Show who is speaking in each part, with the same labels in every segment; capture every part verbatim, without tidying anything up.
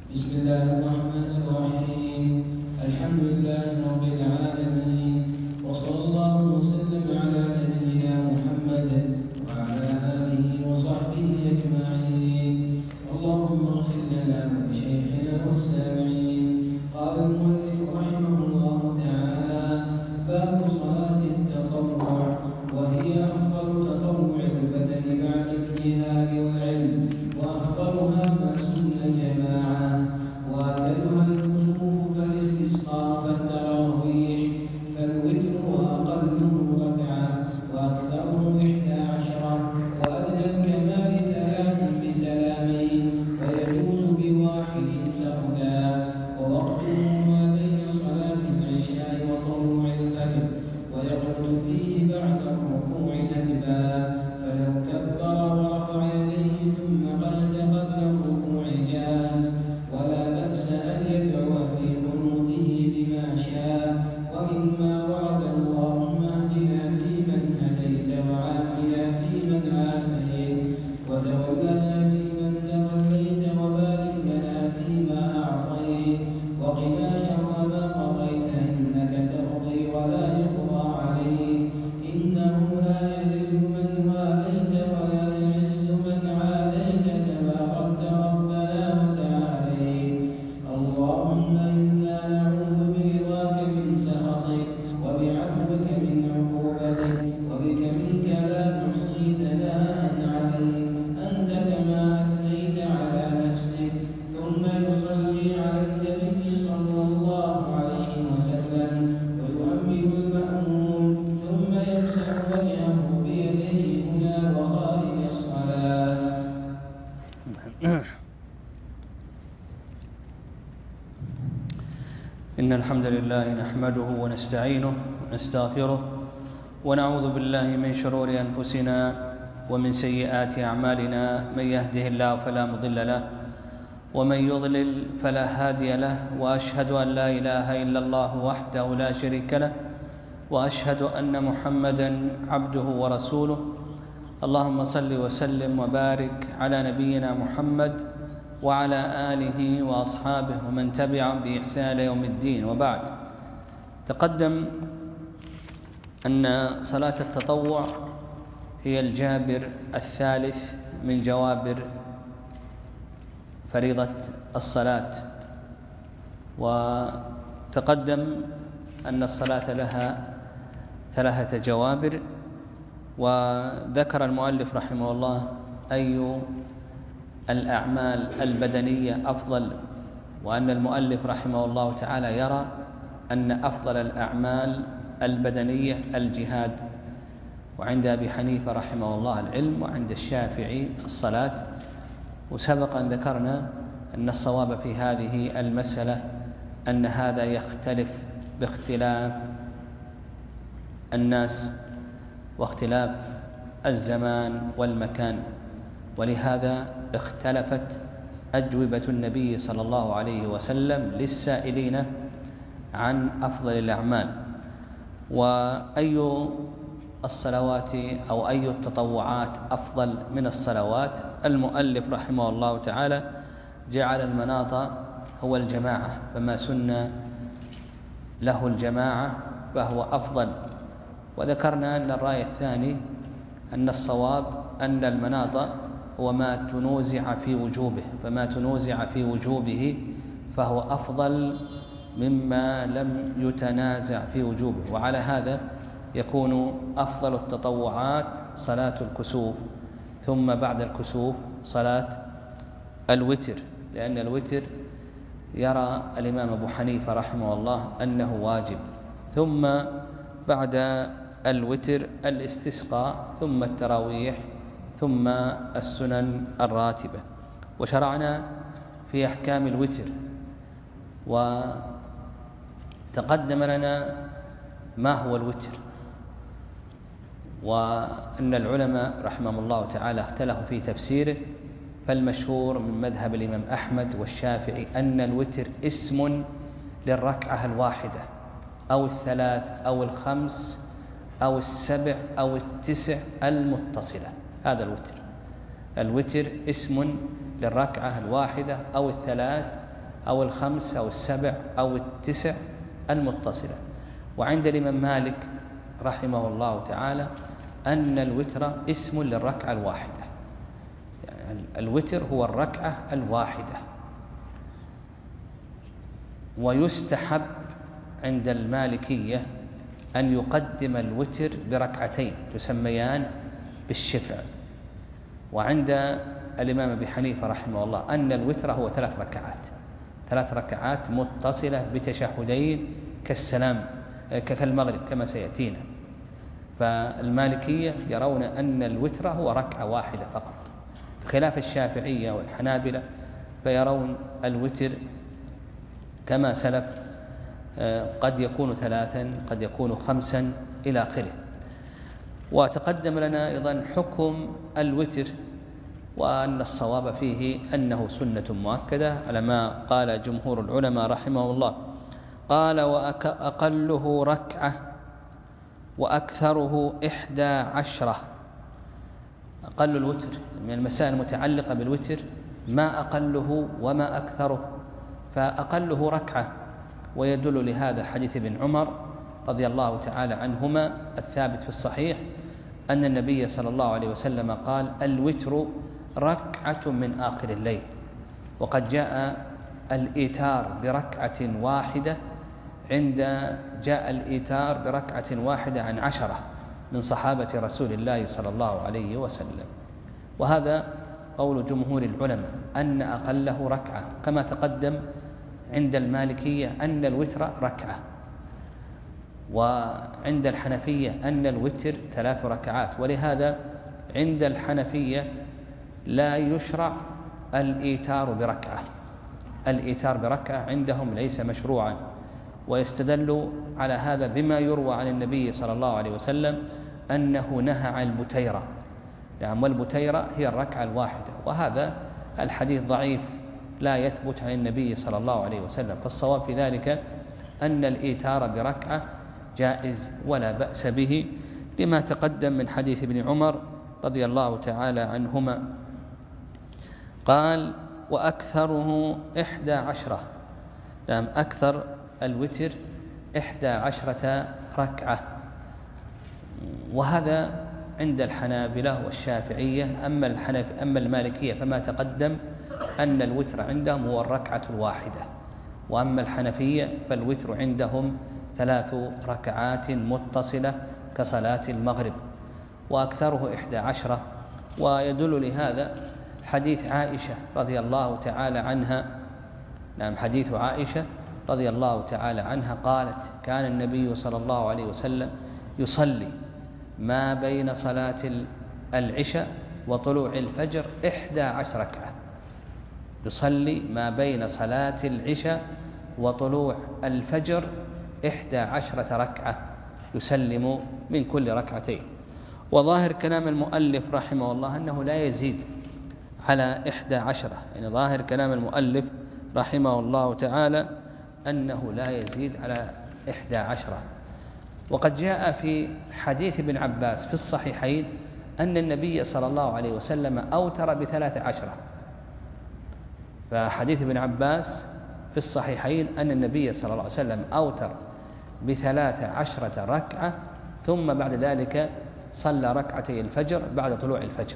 Speaker 1: بسم الله الرحمن الرحيم. الحمد لله رب العالمين، وصلى الله وسلم على نبينا محمد وعلى آله وصحبه أجمعين. اللهم اغفر لنا ولشيخنا والسامعين. قال المؤلف رحمه الله تعالى: باب صلاة التطوع، وهي أفضل تطوع البدن بعد الجهاد والعلم، وأفضلها ما سن جماعة، وأكدها الكسوف فالاستسقاء فالتراويح فالوتر وأقله ركعة وأكثره إحدى عشرة، وأدنى الكمال ثلاث بسلامين، ويجوز بواحد سردا، ووقته ما بين صلاة العشاء وطلوع الفجر، ويقعد فيه بعد الركوع ندبا، فلو كبر ورفع يديه ثم قنت قبل الركوع جاز، ولا بأس أن يدعو في قنوته بما شاء. ومما ورد: اللهم اهدنا فيمن هديت، وعافنا فيمن عافيت، وتولنا فيمن توليت، وبارك لنا فيما أعطيت، وقنا شر ما قضيت، إنك تقضي ولا يقضى عليك، إنه لا يذل من واليت ولا يعز من عاديت، تباركت ربنا وتعاليت. اللهم إنا نعوذ برضاك من سخطك، وبعفوك من عقوبتك، وبك منك لا نحصي ثناء عليك، أنت كما أثنيت على نفسك. ثم يصلي على النبي صلى الله عليه وسلم ويؤمن المأموم، ثم يمسح وجهه بيديه هنا وخارج الصلاة.
Speaker 2: إن الحمد لله نحمده ونستعينه ونستغفره، ونعوذ بالله من شرور أنفسنا ومن سيئات أعمالنا. من يهده الله فلا مضل له، ومن يضلل فلا هادي له، وأشهد أن لا إله إلا الله وحده لا شريك له، وأشهد أن محمدا عبده ورسوله. اللهم صل وسلم وبارك على نبينا محمد وعلى آله وأصحابه ومن تبعهم بإحسان يوم الدين. وبعد، تقدم أن صلاة التطوع هي الجابر الثالث من جوابر فريضة الصلاة، وتقدم أن الصلاة لها ثلاثة جوابر، وذكر المؤلف رحمه الله أي الأعمال البدنية أفضل، وأن المؤلف رحمه الله تعالى يرى أن أفضل الأعمال البدنية الجهاد، وعند أبي حنيفة رحمه الله العلم، وعند الشافعي الصلاة. وسبق أن ذكرنا أن الصواب في هذه المسألة أن هذا يختلف باختلاف الناس واختلاف الزمان والمكان، ولهذا اختلفت أجوبة النبي صلى الله عليه وسلم للسائلين عن أفضل الأعمال. وأي الصلوات أو أي التطوعات أفضل من الصلوات؟ المؤلف رحمه الله تعالى جعل المناط هو الجماعة، فما سن له الجماعة فهو أفضل. وذكرنا أن الرأي الثاني أن الصواب أن المناط هو ما تنوزع في وجوبه، فما تنوزع في وجوبه فهو أفضل مما لم يتنازع في وجوبه. وعلى هذا يكون أفضل التطوعات صلاة الكسوف، ثم بعد الكسوف صلاة الوتر، لأن الوتر يرى الإمام أبو حنيفة رحمه الله أنه واجب، ثم بعد الوتر الاستسقاء، ثم التراويح، ثم السنن الراتبة. وشرعنا في أحكام الوتر، وتقدم لنا ما هو الوتر، وأن العلماء رحمهم الله تعالى اختلفوا في تفسيره. فالمشهور من مذهب الإمام أحمد والشافعي أن الوتر اسم للركعة الواحدة أو الثلاث أو الخمس أو السبع أو التسع المتصلة. هذا الوتر. الوتر اسم للركعة الواحدة أو الثلاث أو الخمس أو السبع أو التسع المتصلة. وعند الإمام مالك رحمه الله تعالى أن الوتر اسم للركعة الواحدة، يعني الوتر هو الركعة الواحدة. ويستحب عند المالكية أن يقدم الوتر بركعتين تسميان بالشفع. وعند الإمام أبي حنيفة رحمه الله أن الوتر هو ثلاث ركعات ثلاث ركعات متصلة بتشهدين كالسلام كالمغرب كما سيأتينا. فالمالكية يرون أن الوتر هو ركعة واحدة فقط، بخلاف الشافعية والحنابلة فيرون الوتر كما سلف قد يكون ثلاثا قد يكون خمسا إلى آخره. وتقدم لنا أيضا حكم الوتر، وأن الصواب فيه أنه سنة مؤكدة على ما قال جمهور العلماء رحمه الله. قال: وأقله ركعة وأكثره إحدى عشرة. أقل الوتر من المسائل المتعلقة بالوتر ما أقله وما أكثره، فأقله ركعة، ويدل لهذا حديث ابن عمر رضي الله تعالى عنهما الثابت في الصحيح أن النبي صلى الله عليه وسلم قال: الوتر ركعة من آخر الليل. وقد جاء الإيتار بركعة واحدة عند جاء الإيتار بركعة واحدة عن عشرة من صحابة رسول الله صلى الله عليه وسلم. وهذا قول جمهور العلماء أن أقله ركعة، كما تقدم عند المالكية أن الوتر ركعة، وعند الحنفية أن الوتر ثلاث ركعات. ولهذا عند الحنفية لا يشرع الإيتار بركعة، الإيتار بركعة عندهم ليس مشروعا، ويستدل على هذا بما يروى عن النبي صلى الله عليه وسلم أنه نهى عن البتيرة، يعني والبتيرة هي الركعة الواحدة، وهذا الحديث ضعيف لا يثبت عن النبي صلى الله عليه وسلم. فالصواب في ذلك أن الإيتار بركعة جائز ولا بأس به، لما تقدم من حديث ابن عمر رضي الله تعالى عنهما. قال: وأكثره إحدى عشرة، يعني أكثر الوتر إحدى عشرة ركعة. وهذا عند الحنابلة والشافعية. أما الحنف أما المالكية فما تقدم أن الوتر عندهم هو الركعة الواحدة، وأما الحنفية فالوتر عندهم ثلاث ركعات متصلة كصلاة المغرب، وأكثره إحدى عشرة. ويدل لهذا حديث عائشة رضي الله تعالى عنها، نعم حديث عائشة رضي الله تعالى عنها قالت: كان النبي صلى الله عليه وسلم يصلي ما بين صلاة العشاء وطلوع الفجر إحدى عشر ركعة، يصلي ما بين صلاة العشاء وطلوع الفجر إحدى عشرة ركعة، يسلم من كل ركعتين. وظاهر كلام المؤلف رحمه الله أنه لا يزيد على إحدى عشرة، يعني ظاهر كلام المؤلف رحمه الله تعالى أنه لا يزيد على إحدى عشرة. وقد جاء في حديث ابن عباس في الصحيحين أن النبي صلى الله عليه وسلم أوتر بثلاث عشرة. فحديث ابن عباس في الصحيحين أن النبي صلى الله عليه وسلم أوتر بثلاث عشرة ركعة، ثم بعد ذلك صلى ركعتي الفجر بعد طلوع الفجر.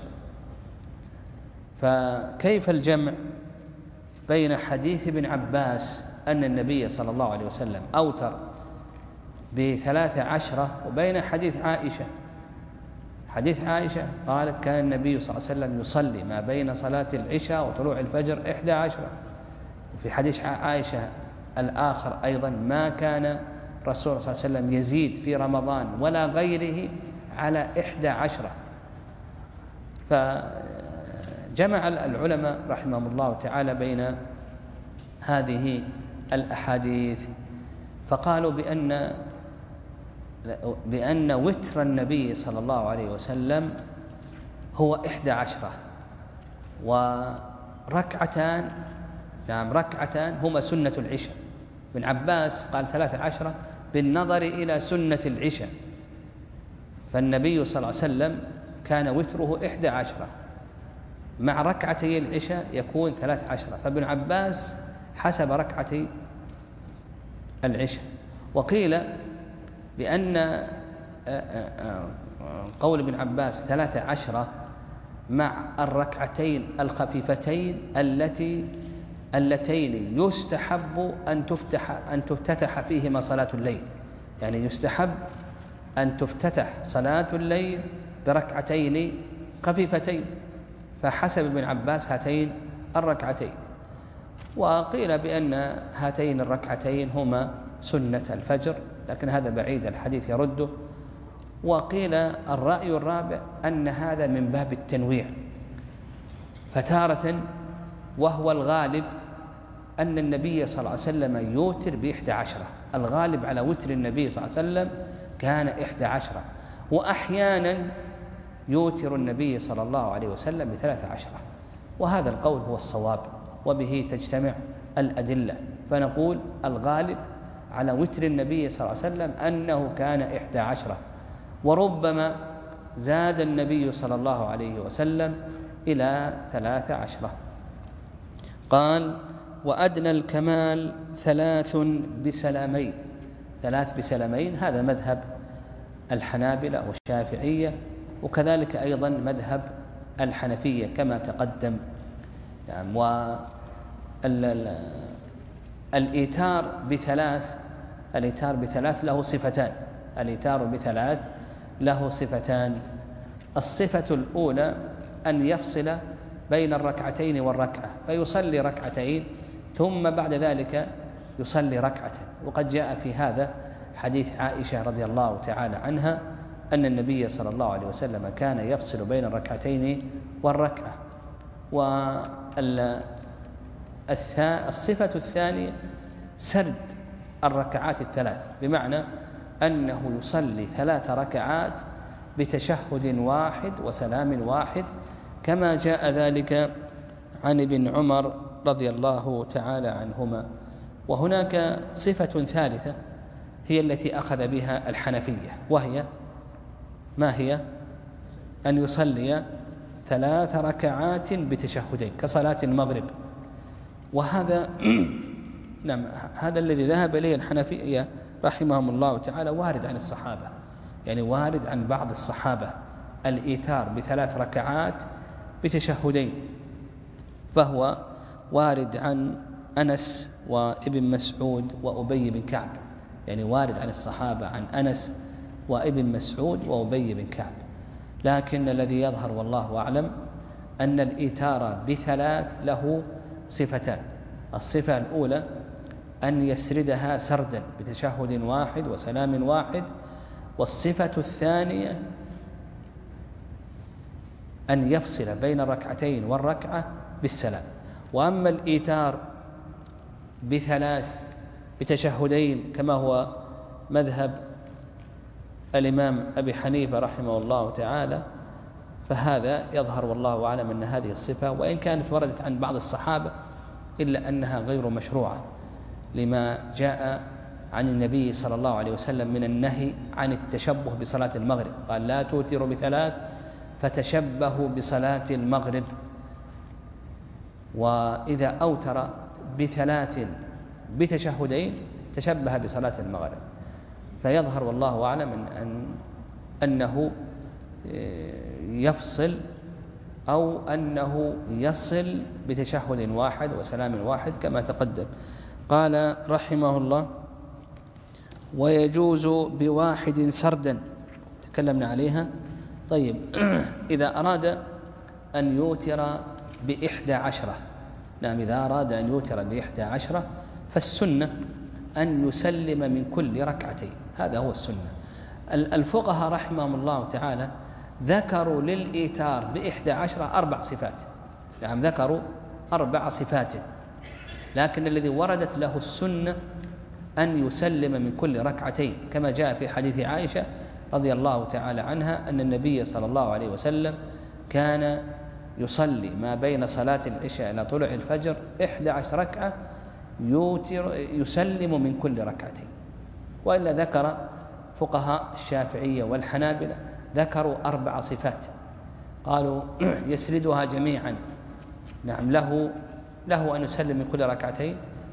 Speaker 2: فكيف الجمع بين حديث ابن عباس أن النبي صلى الله عليه وسلم أوتر بثلاث عشرة وبين حديث عائشة؟ حديث عائشة قالت: كان النبي صلى الله عليه وسلم يصلي ما بين صلاة العشاء وطلوع الفجر إحدى عشرة. وفي حديث عائشة الآخر أيضا: ما كان رسول صلى الله عليه وسلم يزيد في رمضان ولا غيره على إحدى عشرة. فجمع العلماء رحمهم الله تعالى بين هذه الأحاديث، فقالوا بأن بأن وتر النبي صلى الله عليه وسلم هو إحدى عشرة، وركعتان نعم ركعتان هما سنة العشاء. ابن عباس قال ثلاث عشرة بالنظر إلى سنة العشاء، فالنبي صلى الله عليه وسلم كان وتره إحدى عشرة، مع ركعتي العشاء يكون ثلاث عشرة. فابن عباس حسب ركعتي العشاء. وقيل بأن قول ابن عباس ثلاث عشرة مع الركعتين الخفيفتين التي اللتين يستحب أن تفتح أن تفتتح فيهما صلاة الليل، يعني يستحب أن تفتتح صلاة الليل بركعتين خفيفتين، فحسب ابن عباس هاتين الركعتين. وقيل بأن هاتين الركعتين هما سنة الفجر، لكن هذا بعيد، الحديث يرده. وقيل الرأي الرابع أن هذا من باب التنويع، فتارة وهو الغالب أن النبي صلى الله عليه وسلم يوتر بإحدى عشرة، الغالب على وتر النبي صلى الله عليه وسلم كان إحدى عشرة، وأحيانا يوتر النبي صلى الله عليه وسلم بثلاث عشرة، وهذا القول هو الصواب وبه تجتمع الأدلة. فنقول الغالب على وتر النبي صلى الله عليه وسلم أنه كان إحدى عشرة، وربما زاد النبي صلى الله عليه وسلم إلى ثلاث عشرة. قال: وأدنى الكمال ثلاث بسلامين. ثلاث بسلامين هذا مذهب الحنابلة والشافعية، وكذلك أيضا مذهب الحنفية كما تقدم. يعني والإيتار بثلاث الإيتار بثلاث له صفتان الإيتار بثلاث له صفتان الصفة الأولى أن يفصل بين الركعتين والركعة، فيصلي ركعتين ثم بعد ذلك يصلي ركعة. وقد جاء في هذا حديث عائشة رضي الله تعالى عنها أن النبي صلى الله عليه وسلم كان يفصل بين الركعتين والركعة. والصفة الثانية سرد الركعات الثلاث، بمعنى أنه يصلي ثلاث ركعات بتشهد واحد وسلام واحد، كما جاء ذلك عن ابن عمر رضي الله تعالى عنهما. وهناك صفة ثالثة هي التي أخذ بها الحنفية، وهي ما هي؟ أن يصلي ثلاث ركعات بتشهدين كصلاة المغرب. وهذا نعم هذا الذي ذهب إليه الحنفية رحمهم الله تعالى وارد عن الصحابة، يعني وارد عن بعض الصحابة الإيتار بثلاث ركعات بتشهدين، فهو وارد عن أنس وابن مسعود وأبي بن كعب، يعني وارد عن الصحابة عن أنس وابن مسعود وأبي بن كعب. لكن الذي يظهر والله أعلم أن الإيتار بثلاث له صفتان. الصفة الأولى أن يسردها سردا بتشهد واحد وسلام واحد، والصفة الثانية أن يفصل بين الركعتين والركعة بالسلام. وأما الإيتار بثلاث بتشهدين كما هو مذهب الإمام أبي حنيفة رحمه الله تعالى، فهذا يظهر والله أعلم أن هذه الصفة وإن كانت وردت عن بعض الصحابة إلا أنها غير مشروعة، لما جاء عن النبي صلى الله عليه وسلم من النهي عن التشبه بصلاة المغرب، قال: لا توتروا بثلاث فتشبهوا بصلاة المغرب. وإذا أوتر بثلاث بتشهدين تشبه بصلاة المغرب. فيظهر والله أعلم أن أنه يفصل أو أنه يصل بتشهد واحد وسلام واحد كما تقدم. قال رحمه الله: ويجوز بواحد سردا، تكلمنا عليها. طيب إذا أراد أن يوتر بإحدى عشرة، نعم إذا أراد أن يوتر بإحدى عشرة فالسنة أن يسلم من كل ركعتين، هذا هو السنة. الفقهاء رحمهم الله تعالى ذكروا للإيتار بإحدى عشرة أربع صفات، نعم ذكروا أربع صفات، لكن الذي وردت له السنة أن يسلم من كل ركعتين، كما جاء في حديث عائشة رضي الله تعالى عنها أن النبي صلى الله عليه وسلم كان يصلي ما بين صلاة العشاء إلى طلوع الفجر إحدى عشر ركعة يوتر يسلم من كل ركعتين. وإلا ذكر فقهاء الشافعية والحنابلة ذكروا أربع صفات، قالوا يسردها جميعا، نعم له له أن يسلم من كل ركعتين،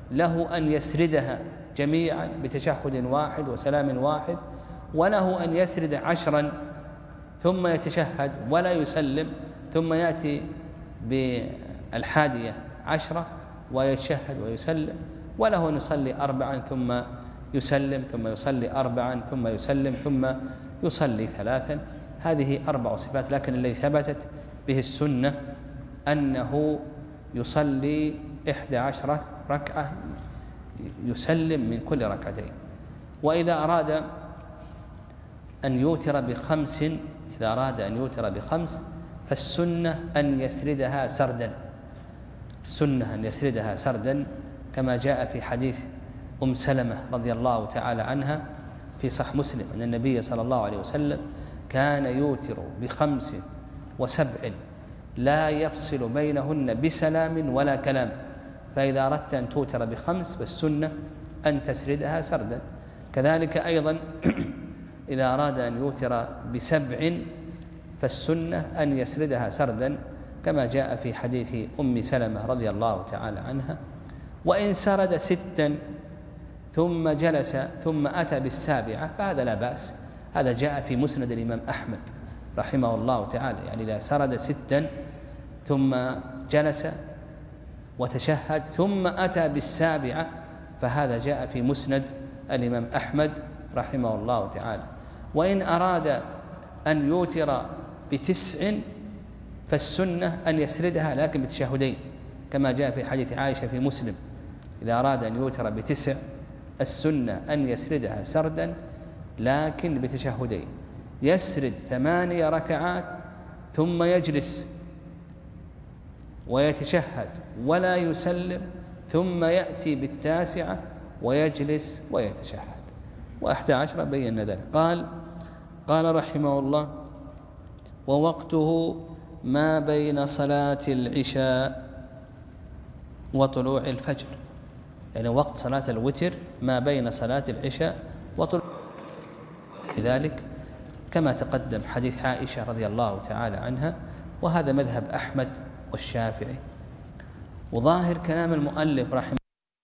Speaker 2: له أن يسردها جميعا بتشهد واحد وسلام واحد، وله أن يسرد عشرا ثم يتشهد ولا يسلم، ثم يأتي بالحادية عشرة ويتشهد ويسلم، وله أن يصلي أربعا ثم يسلم، ثم يصلي أربعا ثم يسلم، ثم يصلي ثلاثا. هذه أربع صفات، لكن الذي ثبتت به السنة أنه يصلي إحدى عشرة ركعة يسلم من كل ركعتين. وإذا أراد أن يوتر بخمس إذا أراد أن يوتر بخمس فالسنة أن يسردها سردا السنة أن يسردها سردا كما جاء في حديث أم سلمة رضي الله تعالى عنها في صحيح مسلم أن النبي صلى الله عليه وسلم كان يوتر بخمس وسبع لا يفصل بينهن بسلام ولا كلام. فإذا أردت أن توتر بخمس فالسنة أن تسردها سردا. كذلك أيضا إذا أراد أن يوتر بسبع فالسنة أن يسردها سردا كما جاء في حديث أم سلمة رضي الله تعالى عنها. وإن سرد ستا ثم جلس ثم أتى بالسابعة فهذا لا بأس، هذا جاء في مسند الإمام أحمد رحمه الله تعالى، يعني إذا سرد ستا ثم جلس وتشهد ثم أتى بالسابعة فهذا جاء في مسند الإمام أحمد رحمه الله تعالى. وإن أراد أن يوتر بتسع فالسنة أن يسردها لكن بتشهدين كما جاء في حديث عائشة في مسلم، إذا أراد أن يوتر بتسع السنة أن يسردها سردا لكن بتشهدين، يسرد ثمانية ركعات ثم يجلس ويتشهد ولا يسلم، ثم يأتي بالتاسعة ويجلس ويتشهد. وأحد عشر بين ذلك. قال قال رحمه الله: ووقته ما بين صلاة العشاء وطلوع الفجر، يعني وقت صلاة الوتر ما بين صلاة العشاء وطلوع. لذلك كما تقدم حديث عائشة رضي الله تعالى عنها، وهذا مذهب أحمد والشافعي. وظاهر كلام المؤلف رحمه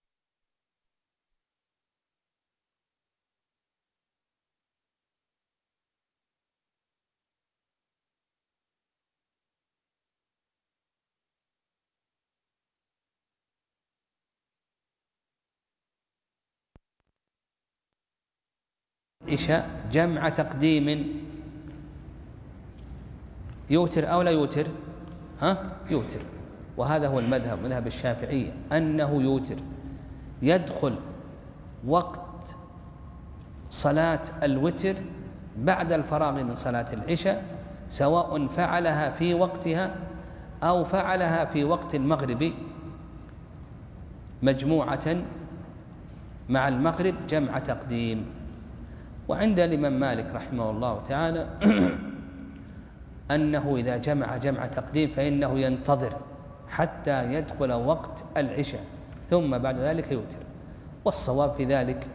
Speaker 2: العشاء جمع تقديم، يوتر أو لا يوتر؟ ها يوتر. وهذا هو المذهب، مذهب الشافعية، أنه يوتر، يدخل وقت صلاة الوتر بعد الفراغ من صلاة العشاء، سواء فعلها في وقتها أو فعلها في وقت المغرب مجموعة مع المغرب جمع تقديم. وعند الإمام مالك رحمه الله تعالى أنه إذا جمع جمع تقديم فإنه ينتظر حتى يدخل وقت العشاء ثم بعد ذلك يوتر. والصواب في ذلك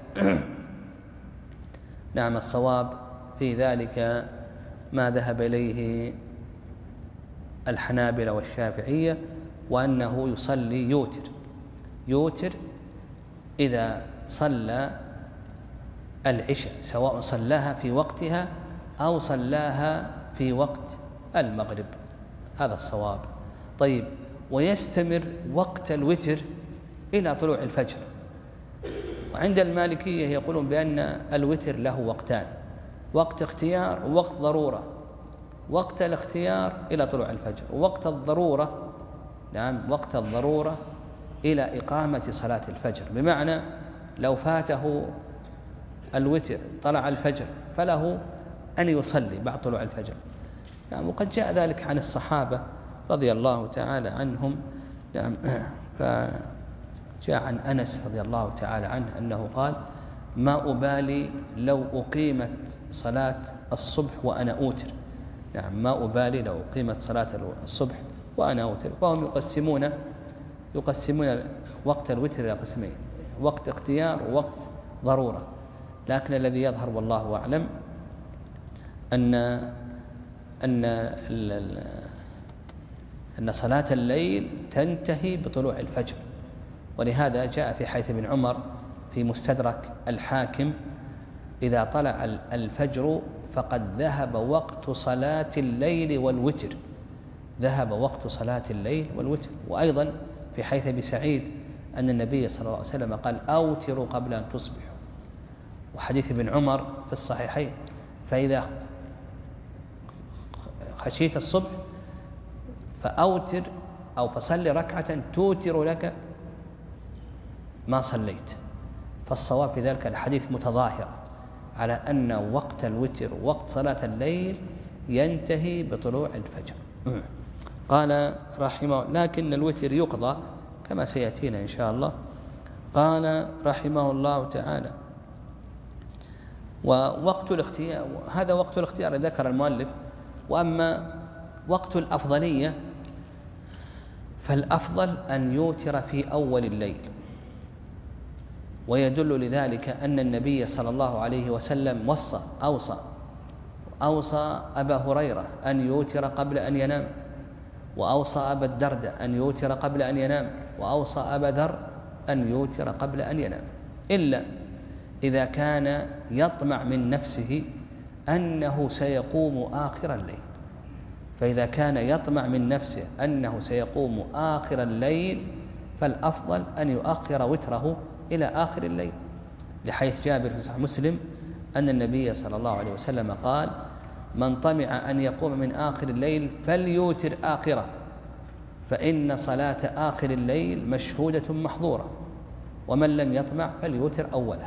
Speaker 2: نعم الصواب في ذلك ما ذهب إليه الحنابلة والشافعية، وأنه يصلي يوتر يوتر إذا صلى العشاء، سواء صلاها في وقتها أو صلاها في وقت المغرب، هذا الصواب. طيب، ويستمر وقت الوتر إلى طلوع الفجر. وعند المالكية يقولون بأن الوتر له وقتان: وقت اختيار ووقت ضرورة. وقت الاختيار إلى طلوع الفجر، ووقت الضرورة نعم وقت الضرورة إلى إقامة صلاة الفجر. بمعنى لو فاته الوتر طلع الفجر فله أن يصلي بعد طلوع الفجر. نعم وقد جاء ذلك عن الصحابة رضي الله تعالى عنهم. نعم فجاء عن أنس رضي الله تعالى عنه أنه قال: ما أبالي لو أقيمت صلاة الصبح وأنا أوتر. نعم ما أبالي لو أقيمت صلاة الصبح وأنا أوتر. فهم يقسمون يقسمون وقت الوتر إلى قسمين: وقت اختيار ووقت ضرورة. لكن الذي يظهر والله أعلم أن أن أن صلاة الليل تنتهي بطلوع الفجر، ولهذا جاء في حديث ابن عمر في مستدرك الحاكم: إذا طلع الفجر فقد ذهب وقت صلاة الليل والوتر، ذهب وقت صلاة الليل والوتر. وأيضا في حديث أبي سعيد أن النبي صلى الله عليه وسلم قال: أوتروا قبل أن تصبحوا. وحديث ابن عمر في الصحيحين: فإذا خشيت الصبح فأوتر أو فصل ركعة توتر لك ما صليت. فالصواب في ذلك الحديث متظاهر على أن وقت الوتر وقت صلاة الليل ينتهي بطلوع الفجر. قال رحمه لكن الوتر يقضى كما سيأتينا إن شاء الله. قال رحمه الله تعالى: ووقت الاختيار، هذا وقت الاختيار ذكر المؤلف. وأما وقت الأفضلية فالأفضل أن يوتر في أول الليل، ويدل لذلك أن النبي صلى الله عليه وسلم وصى أوصى أوصى أبا هريرة أن يوتر قبل أن ينام، وأوصى أبا الدرداء أن يوتر قبل أن ينام، وأوصى أبا ذر أن يوتر قبل أن ينام، إلا إذا كان يطمع من نفسه أنه سيقوم آخر الليل. فإذا كان يطمع من نفسه أنه سيقوم آخر الليل فالأفضل أن يؤخر وتره إلى آخر الليل، لحيث جابر في صحيح مسلم أن النبي صلى الله عليه وسلم قال: من طمع أن يقوم من آخر الليل فليوتر آخره، فإن صلاة آخر الليل مشهودة محظورة، ومن لم يطمع فليوتر أوله.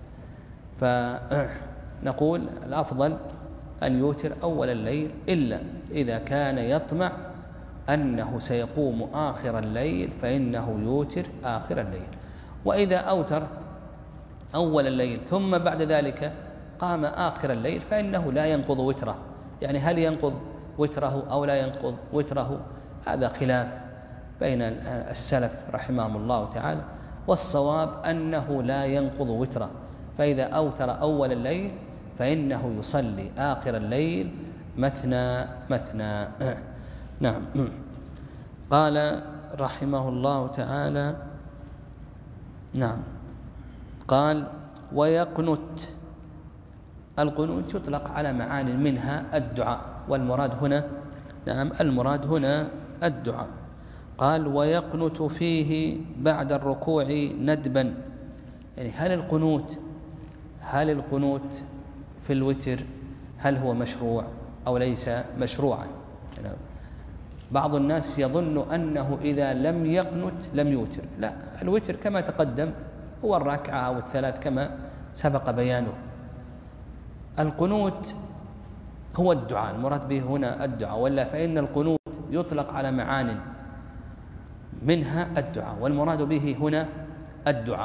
Speaker 2: فنقول الأفضل أن يوتر أول الليل، إلا إذا كان يطمع أنه سيقوم آخر الليل فإنه يوتر آخر الليل. وإذا أوتر أول الليل ثم بعد ذلك قام آخر الليل فإنه لا ينقض وتره. يعني هل ينقض وتره أو لا ينقض وتره؟ هذا خلاف بين السلف رحمهم الله تعالى، والصواب أنه لا ينقض وتره. فإذا أوتر أول الليل فإنه يصلي آخر الليل مثنى مثنى. نعم. قال رحمه الله تعالى: نعم، قال: ويقنت. القنوت يطلق على معان منها الدعاء، والمراد هنا نعم المراد هنا الدعاء. قال: ويقنت فيه بعد الركوع ندبا. يعني هل القنوت هل القنوت في الوتر هل هو مشروع أو ليس مشروعا؟ يعني بعض الناس يظن أنه إذا لم يقنت لم يوتر. لا، الوتر كما تقدم هو الركعة أو الثلاث كما سبق بيانه. القنوت هو الدعاء، المراد به هنا الدعاء، ولا فإن القنوت يطلق على معان منها الدعاء، والمراد به هنا الدعاء.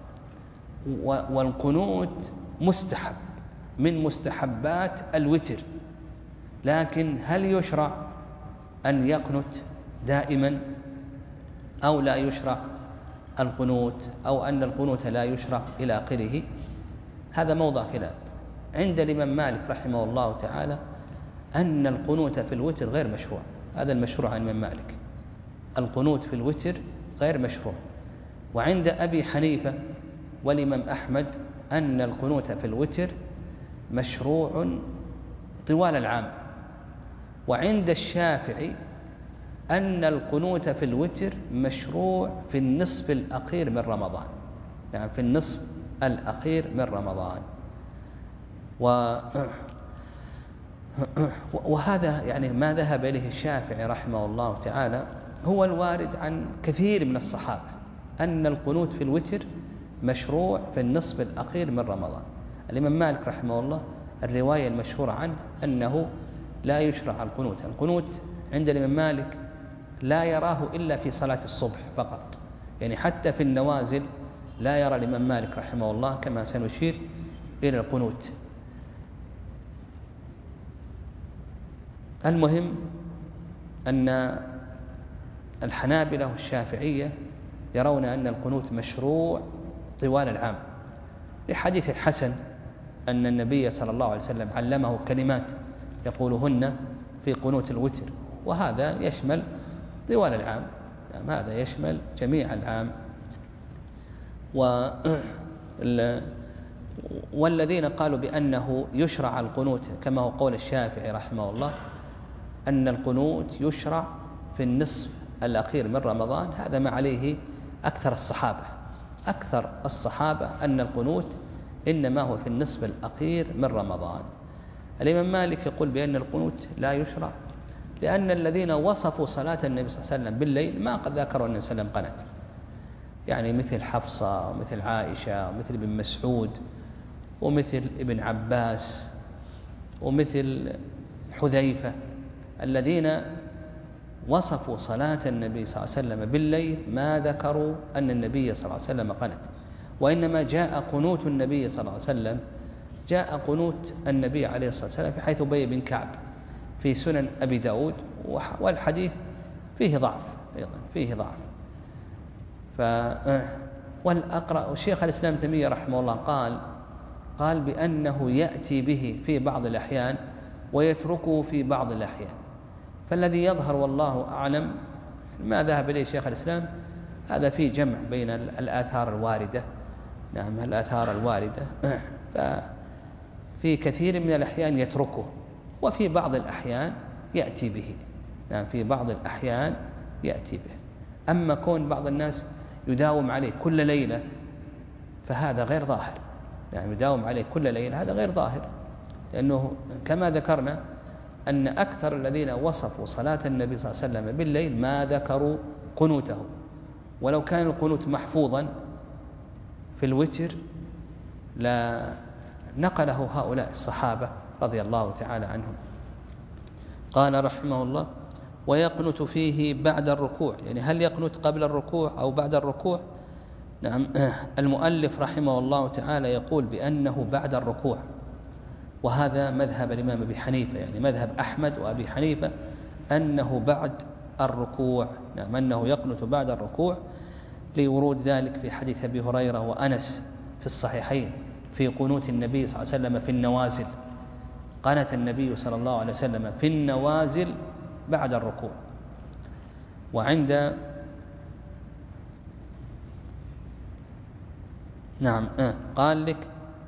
Speaker 2: والقنوت مستحب من مستحبات الوتر، لكن هل يشرع أن يقنت دائما أو لا يشرع القنوت، أو أن القنوت لا يشرع إلى آخره؟ هذا موضع خلاف. عند الإمام مالك رحمه الله تعالى أن القنوت في الوتر غير مشروع، هذا المشروع عن الإمام مالك، القنوت في الوتر غير مشروع. وعند أبي حنيفة والإمام أحمد أن القنوت في الوتر مشروع طوال العام. وعند الشافعي أن القنوت في الوتر مشروع في النصف الأخير من رمضان، يعني في النصف الأخير من رمضان. و وهذا يعني ما ذهب إليه الشافعي رحمه الله تعالى هو الوارد عن كثير من الصحابة، أن القنوت في الوتر مشروع في النصف الأخير من رمضان. الإمام مالك رحمه الله الرواية المشهورة عنه أنه لا يشرع القنوت. القنوت عند الإمام مالك لا يراه إلا في صلاة الصبح فقط، يعني حتى في النوازل لا يرى الإمام مالك رحمه الله كما سنشير إلى القنوت. المهم أن الحنابلة والشافعية يرون أن القنوت مشروع طوال العام، لحديث الحسن أن النبي صلى الله عليه وسلم علمه كلمات يقولهن في قنوت الوتر، وهذا يشمل طوال العام، يعني هذا يشمل جميع العام. و والذين قالوا بأنه يشرع القنوت كما هو قول الشافعي رحمه الله، أن القنوت يشرع في النصف الأخير من رمضان، هذا ما عليه أكثر الصحابة أكثر الصحابة أن القنوت إنما هو في النصف الأخير من رمضان. الإمام مالك يقول بأن القنوت لا يشرع، لأن الذين وصفوا صلاة النبي صلى الله عليه وسلم بالليل ما قد ذكروا النبي صلى الله عليه وسلم قنت، يعني مثل حفصة ومثل عائشة ومثل ابن مسعود ومثل ابن عباس ومثل حذيفة، الذين وصفوا صلاة النبي صلى الله عليه وسلم بالليل ما ذكروا أن النبي صلى الله عليه وسلم قنت، وإنما جاء قنوت النبي صلى الله عليه وسلم جاء قنوت النبي عليه الصلاة والسلام في حيث أبي بن كعب في سنن أبي داود، والحديث فيه ضعف أيضا فيه ضعف. ف والأقرأ الشيخ الإسلام تيمية رحمه الله قال قال بأنه يأتي به في بعض الأحيان ويتركه في بعض الأحيان، فالذي يظهر والله أعلم ما ذهب إليه شيخ الإسلام هذا فيه جمع بين الآثار الواردة، نعم الآثار الواردة، ففي كثير من الأحيان يتركه وفي بعض الأحيان يأتي به، نعم في بعض الأحيان يأتي به. أما كون بعض الناس يداوم عليه كل ليلة فهذا غير ظاهر، يعني يداوم عليه كل ليلة هذا غير ظاهر، لأنه كما ذكرنا أن أكثر الذين وصفوا صلاة النبي صلى الله عليه وسلم بالليل ما ذكروا قنوته، ولو كان القنوت محفوظا في الوتر لا نقله هؤلاء الصحابة رضي الله تعالى عنهم. قال رحمه الله ويقنت فيه بعد الركوع، يعني هل يقنت قبل الركوع أو بعد الركوع؟ نعم المؤلف رحمه الله تعالى يقول بأنه بعد الركوع، وهذا مذهب الإمام أبي حنيفة، يعني مذهب أحمد وأبي حنيفة أنه بعد الركوع، نعم أنه يقنت بعد الركوع، لورود ذلك في حديث أبي هريرة وأنس في الصحيحين في قنوت النبي صلى الله عليه وسلم في النوازل، قنت النبي صلى الله عليه وسلم في النوازل بعد الركوع. وعند نعم آه قال لك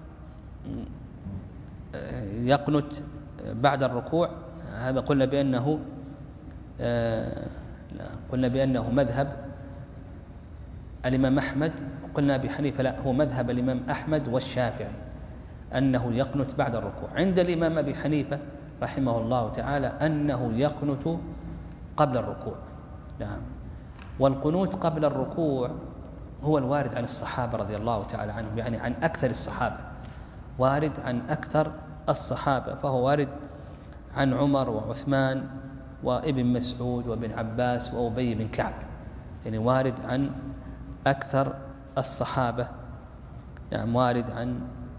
Speaker 2: يقنت بعد الركوع، هذا قلنا بأنه آه قلنا بأنه مذهب الإمام أحمد، قلنا أبي حنيفة لا هو مذهب الإمام أحمد والشافعي أنه يقنت بعد الركوع. عند الإمام أبي حنيفة رحمه الله تعالى أنه يقنت قبل الركوع، نعم. والقنوت قبل الركوع هو الوارد عن الصحابة رضي الله تعالى عنهم، يعني عن أكثر الصحابة، وارد عن أكثر الصحابة، فهو وارد عن عمر وعثمان وابن مسعود وابن عباس وأبي بن كعب، يعني وارد عن أكثر الصحابة، يعني وارد عن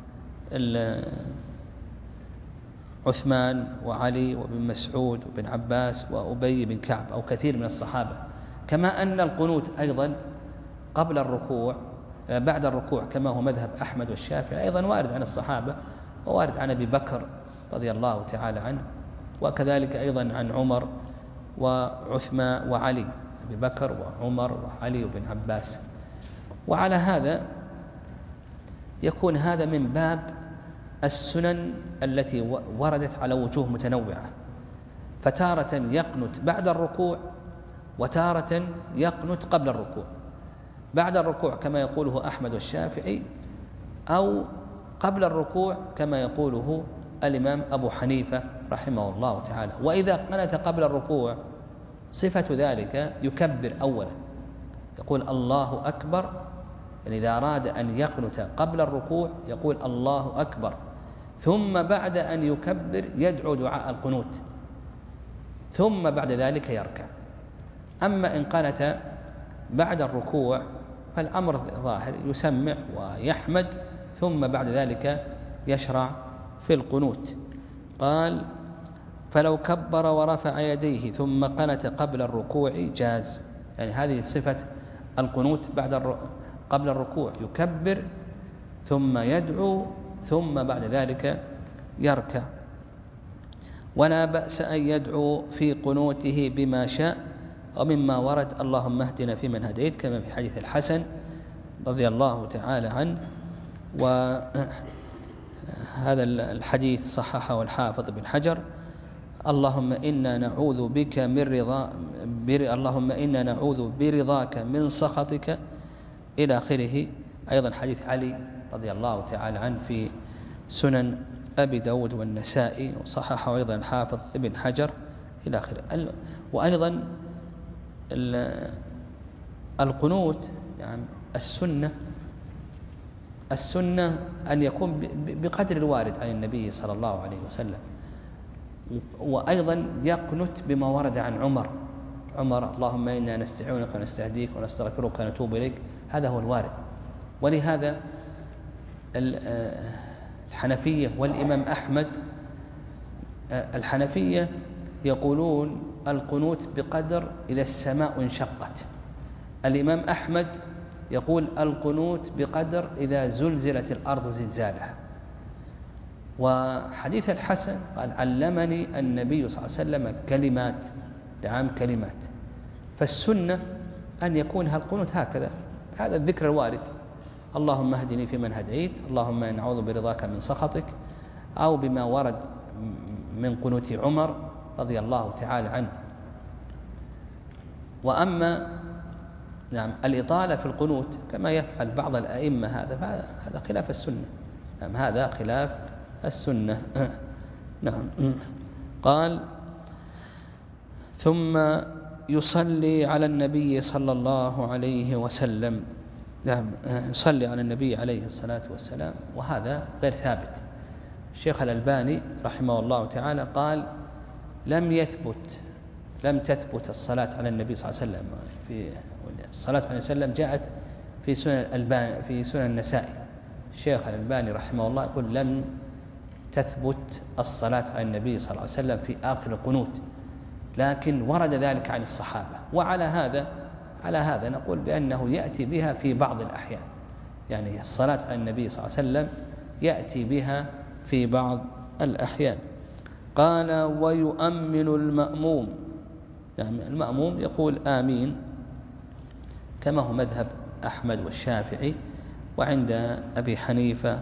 Speaker 2: عثمان وعلي وابن مسعود وابن عباس وأبي بن كعب أو كثير من الصحابة. كما أن القنوت أيضا قبل الركوع بعد الركوع كما هو مذهب أحمد والشافعي أيضا وارد عن الصحابة، ووارد عن أبي بكر رضي الله تعالى عنه، وكذلك أيضا عن عمر وعثمان وعلي، أبي بكر وعمر وعلي وابن عباس. وعلى هذا يكون هذا من باب السنن التي وردت على وجوه متنوعة، فتارة يقنت بعد الركوع وتارة يقنت قبل الركوع، بعد الركوع كما يقوله أحمد والشافعي، أو قبل الركوع كما يقوله الإمام أبو حنيفة رحمه الله تعالى. وإذا قنت قبل الركوع صفة ذلك يكبر أولا، يقول الله أكبر، يعني إذا أراد أن يقنت قبل الركوع يقول الله أكبر، ثم بعد أن يكبر يدعو دعاء القنوت، ثم بعد ذلك يركع. أما إن قنت بعد الركوع فالأمر ظاهر، يسمع ويحمد ثم بعد ذلك يشرع في القنوت. قال فلو كبر ورفع يديه ثم قنت قبل الركوع جاز، يعني هذه صفة القنوت بعد الر... قبل الركوع، يكبر ثم يدعو ثم بعد ذلك يركع. ولا بأس أن يدعو في قنوته بما شاء، ومما ورد اللهم اهدنا فيمن هديت كما في حديث الحسن رضي الله تعالى عنه، وهذا الحديث صححه الحافظ بن حجر: اللهم إنا نعوذ بك من رضا بر... اللهم إنا نعوذ برضاك من سخطك إلى آخره. أيضا حديث علي رضي الله تعالى عنه في سنن أبي داود والنسائي، وصححه أيضا الحافظ ابن حجر إلى آخره. وأيضا القنوت يعني السنة السنة أن يكون بقدر الوارد عن النبي صلى الله عليه وسلم، وأيضا يقنت بما ورد عن عمر عمر اللهم إنا نستعينك ونستهديك ونستغفرك ونتوب إليك، هذا هو الوارد. ولهذا الحنفية والإمام أحمد، الحنفية يقولون القنوت بقدر إذا السماء انشقت، الإمام أحمد يقول القنوت بقدر إذا زلزلت الأرض زلزالها. وحديث الحسن قال علمني النبي صلى الله عليه وسلم كلمات، دعام كلمات. فالسنة أن يكون هالقنوت هكذا، هذا الذكر الوارد: اللهم اهدني فيمن هديت، اللهم نعوذ برضاك من سخطك، أو بما ورد من قنوت عمر رضي الله تعالى عنه. وأما نعم الإطالة في القنوت كما يفعل بعض الأئمة، هذا هذا خلاف السنة. نعم هذا خلاف السنة. نعم. قال: ثم يصلي على النبي صلى الله عليه وسلم. نعم يصلي على النبي عليه الصلاة والسلام، وهذا غير ثابت. الشيخ الألباني رحمه الله تعالى قال: لم يثبت لم تثبت الصلاة على النبي صلى الله عليه وسلم في الصلاة عليه وسلم جاءت في سنن الألباني في سنن النسائي. الشيخ الألباني رحمه الله يقول: لم تثبت الصلاة على النبي صلى الله عليه وسلم في آخر القنوت، لكن ورد ذلك عن الصحابة. وعلى هذا على هذا نقول بأنه يأتي بها في بعض الأحيان، يعني الصلاة على النبي صلى الله عليه وسلم يأتي بها في بعض الأحيان. قال: ويؤمن المأموم، يعني المأموم يقول آمين كما هو مذهب أحمد والشافعي، وعند أبي حنيفة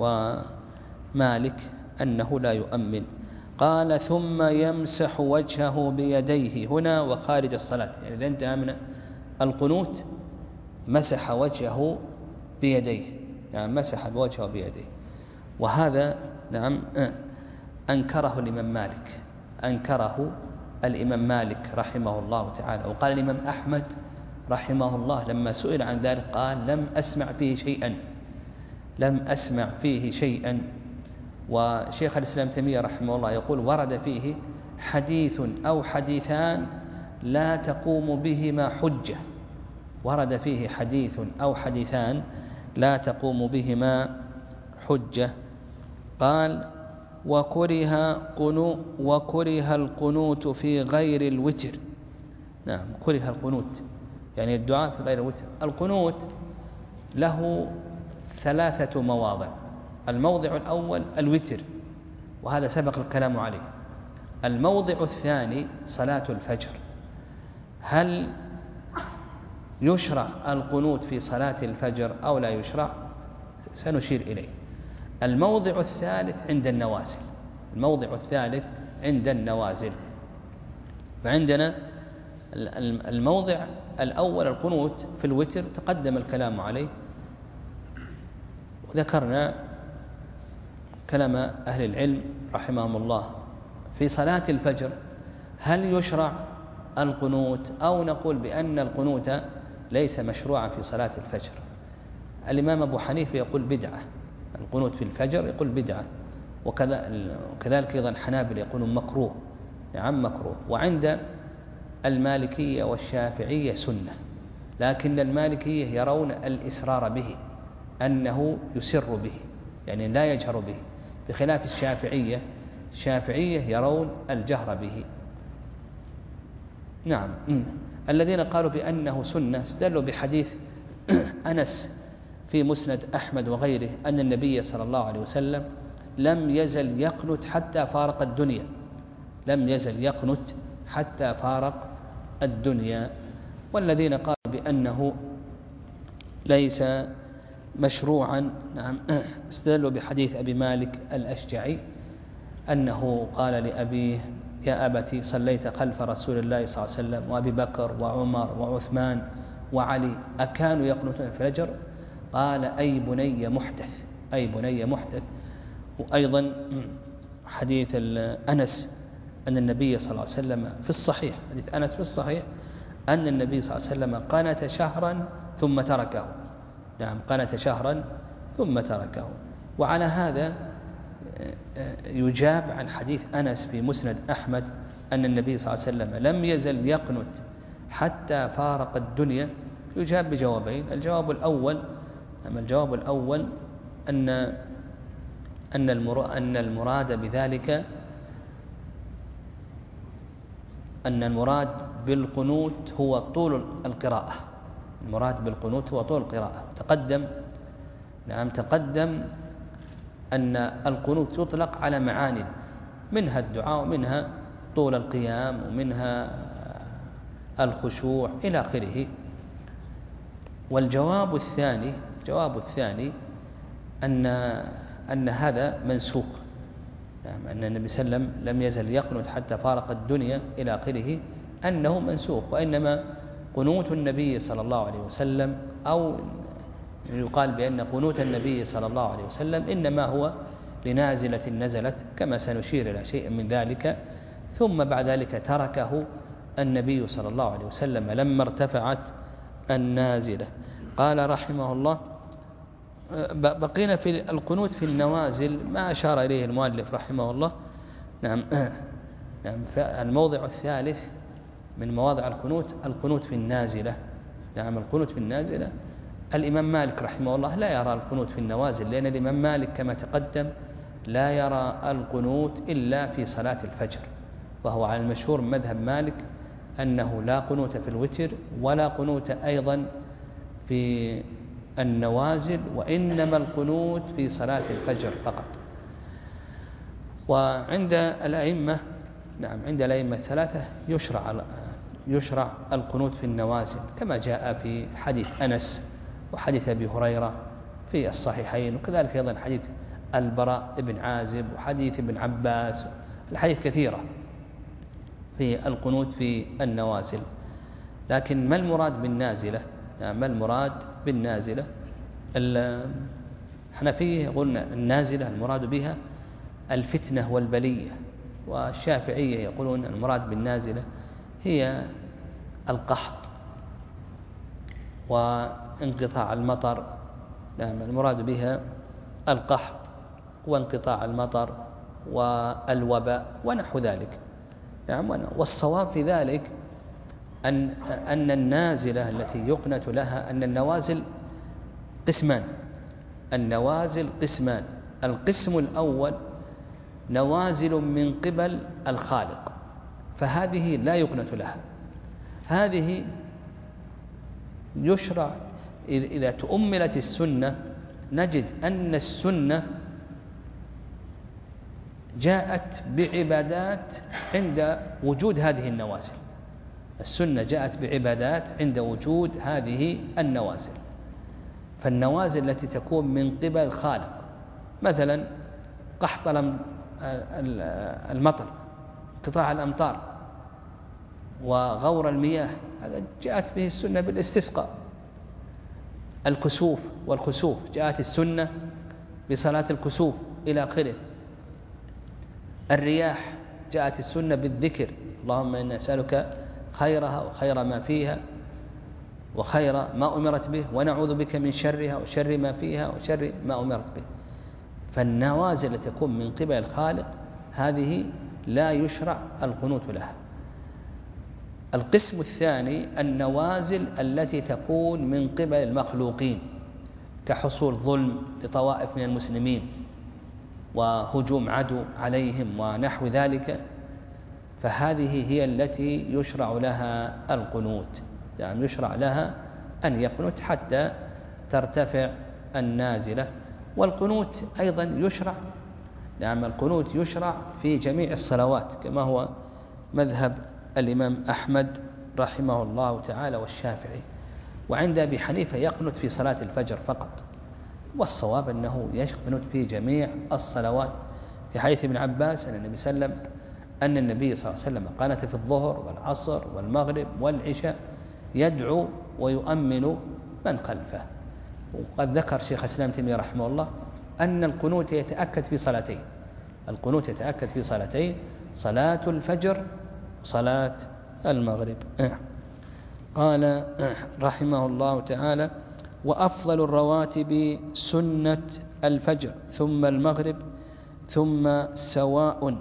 Speaker 2: ومالك أنه لا يؤمن. قال: ثم يمسح وجهه بيديه هنا وخارج الصلاة، يعني إذا انتهى من القنوت مسح وجهه بيديه، يعني مسح وجهه بيديه. وهذا نعم أنكره الإمام مالك أنكره الإمام مالك رحمه الله تعالى. وقال الإمام أحمد رحمه الله لما سئل عن ذلك قال: لم أسمع فيه شيئا لم أسمع فيه شيئا وشيخ الإسلام تيمية رحمه الله يقول: ورد فيه حديث أو حديثان لا تقوم بهما حجة ورد فيه حديث أو حديثان لا تقوم بهما حجة. قال: وكره قنو وكره القنوت في غير الوتر. نعم كره القنوت يعني الدعاء في غير الوتر. القنوت له ثلاثة مواضع. الموضع الأول الوتر، وهذا سبق الكلام عليه. الموضع الثاني صلاة الفجر. هل يشرع القنوت في صلاة الفجر أو لا يشرع؟ سنشير إليه. الموضع الثالث عند النوازل الموضع الثالث عند النوازل فعندنا الموضع الأول القنوت في الوتر تقدم الكلام عليه، وذكرنا كلام أهل العلم رحمهم الله. في صلاة الفجر هل يشرع القنوت أو نقول بأن القنوت ليس مشروعا في صلاة الفجر؟ الإمام أبو حنيفة يقول بدعة، القنوت في الفجر يقول بدعة، وكذلك أيضا حنابل يقولون مكروه. نعم مكروه. وعند المالكية والشافعية سنة، لكن المالكية يرون الإسرار به، أنه يسر به يعني لا يجهر به، بخلاف الشافعية الشافعية يرون الجهر به. نعم الذين قالوا بأنه سنة استدلوا بحديث أنس في مسند أحمد وغيره أن النبي صلى الله عليه وسلم لم يزل يقنت حتى فارق الدنيا لم يزل يقنت حتى فارق الدنيا. والذين قالوا بأنه ليس مشروعا. نعم. استدلوا بحديث أبي مالك الأشجعي أنه قال لأبيه: يا أبتي صليت خلف رسول الله صلى الله عليه وسلم وأبي بكر وعمر وعثمان وعلي أكانوا يقنطون في الفجر؟ قال: أي بني محدث، أي بني محدث. وأيضا حديث أنس أن النبي صلى الله عليه وسلم في الصحيح، حديث أنس في الصحيح أن النبي صلى الله عليه وسلم قنت شهرا ثم تركه. نعم، قنت شهرا ثم تركه. وعلى هذا يجاب عن حديث أنس في مسند أحمد أن النبي صلى الله عليه وسلم لم يزل يقنت حتى فارق الدنيا. يجاب بجوابين: الجواب الأول أما الجواب الأول أن أن أن المراد بذلك أن المراد بالقنوت هو طول القراءة. المراد بالقنوت هو طول القراءة. تقدم نعم تقدم أن القنوت يطلق على معاني، منها الدعاء ومنها طول القيام ومنها الخشوع إلى آخره. والجواب الثاني الجواب الثاني أن أن هذا منسوخ، يعني أن النبي صلى الله عليه وسلم لم يزل يقنت حتى فارق الدنيا إلى آخره، أنه منسوخ. وإنما قنوت النبي صلى الله عليه وسلم، أو يقال بأن قنوت النبي صلى الله عليه وسلم إنما هو لنازلة نزلت، كما سنشير إلى شيء من ذلك. ثم بعد ذلك تركه النبي صلى الله عليه وسلم لما ارتفعت النازلة. قال رحمه الله: بقينا في القنوت في النوازل ما أشار إليه المؤلف رحمه الله. نعم نعم الموضع الثالث من مواضع القنوت القنوت في النازلة. نعم القنوت في النازلة الإمام مالك رحمه الله لا يرى القنوت في النوازل، لأن الإمام مالك كما تقدم لا يرى القنوت إلا في صلاة الفجر، وهو على المشهور من مذهب مالك أنه لا قنوت في الوتر ولا قنوت أيضا في النوازل، وإنما القنوت في صلاة الفجر فقط. وعند الأئمة نعم عند الأئمة الثلاثة يشرع يشرع القنوت في النوازل، كما جاء في حديث أنس وحديث أبي هريرة في الصحيحين، وكذلك أيضا حديث البراء بن عازب وحديث ابن عباس، الحديث كثيرة في القنوت في النوازل. لكن ما المراد بالنازلة؟ ما المراد بالنازلة؟ الحنفية قلنا النازلة المراد بها الفتنة والبلية، والشافعية يقولون المراد بالنازلة هي القحط وانقطاع المطر. نعم المراد بها القحط وانقطاع المطر والوباء ونحو ذلك. نعم والصواب في ذلك أن أن النازلة التي يقنت لها أن النوازل قسمان النوازل قسمان القسم الأول نوازل من قبل الخالق، فهذه لا يقنت لها. هذه يشرع إذا تؤملت السنة نجد أن السنة جاءت بعبادات عند وجود هذه النوازل. السنة جاءت بعبادات عند وجود هذه النوازل. فالنوازل التي تكون من قبل الخالق، مثلا قحط المطر، قطاع الأمطار، وغور المياه، هذا جاءت به السنة بالاستسقاء. الكسوف والخسوف جاءت السنة بصلاة الكسوف إلى آخره. الرياح جاءت السنة بالذكر، اللهم إنا نسألك خيرها وخير ما فيها وخير ما أمرت به، ونعوذ بك من شرها وشر ما فيها وشر ما أمرت به. فالنوازل تكون من قبل الخالق هذه لا يشرع القنوت لها. القسم الثاني النوازل التي تكون من قبل المخلوقين، كحصول ظلم لطوائف من المسلمين وهجوم عدو عليهم ونحو ذلك، فهذه هي التي يشرع لها القنوت. يعني يشرع لها أن يقنت حتى ترتفع النازلة. والقنوت أيضا يشرع نعم القنوت يشرع في جميع الصلوات، كما هو مذهب الإمام أحمد رحمه الله تعالى والشافعي. وعند أبي حنيفة يقنت في صلاة الفجر فقط، والصواب أنه يقنت في جميع الصلوات، في حديث ابن عباس أن النبي صلى الله عليه وسلم أن النبي صلى الله عليه وسلم قنت في الظهر والعصر والمغرب والعشاء يدعو ويؤمن من خلفه. وقد ذكر شيخ الإسلام تيمية رحمه الله أن القنوت يتأكد في صلاتين، القنوت يتأكد في صلاتين، صلاة الفجر وصلاة المغرب. قال رحمه الله تعالى: وأفضل الرواتب سنة الفجر ثم المغرب ثم سواء.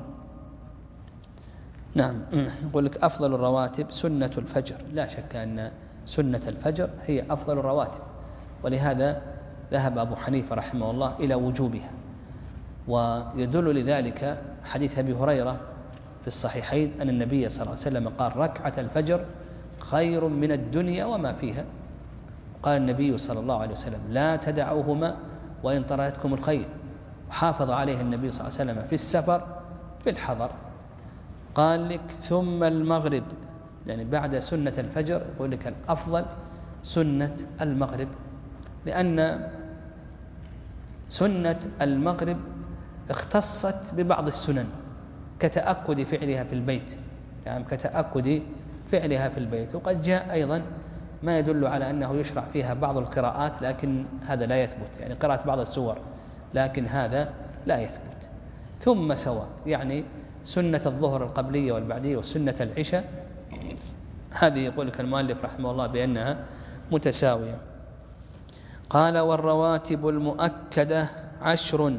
Speaker 2: نعم، يقول لك أفضل الرواتب سنة الفجر، لا شك أن سنة الفجر هي أفضل الرواتب، ولهذا ذهب أبو حنيفة رحمه الله إلى وجوبها. ويدل لذلك حديث أبي هريرة في الصحيحين أن النبي صلى الله عليه وسلم قال: ركعة الفجر خير من الدنيا وما فيها. قال النبي صلى الله عليه وسلم: لا تدعوهما وإن طرأتكم الخيل. حافظ عليه النبي صلى الله عليه وسلم في السفر في الحضر. قال لك: ثم المغرب، يعني بعد سنة الفجر يقول لك الأفضل سنة المغرب، لأن سنة المغرب اختصت ببعض السنن كتأكد فعلها في البيت، يعني كتأكد فعلها في البيت. وقد جاء أيضا ما يدل على أنه يشرع فيها بعض القراءات، لكن هذا لا يثبت، يعني قراءة بعض السور، لكن هذا لا يثبت. ثم سواء، يعني سنة الظهر القبلية والبعدية وسنة العشاء، هذه يقول لك المؤلف رحمه الله بأنها متساوية. قال: والرواتب المؤكدة عشر.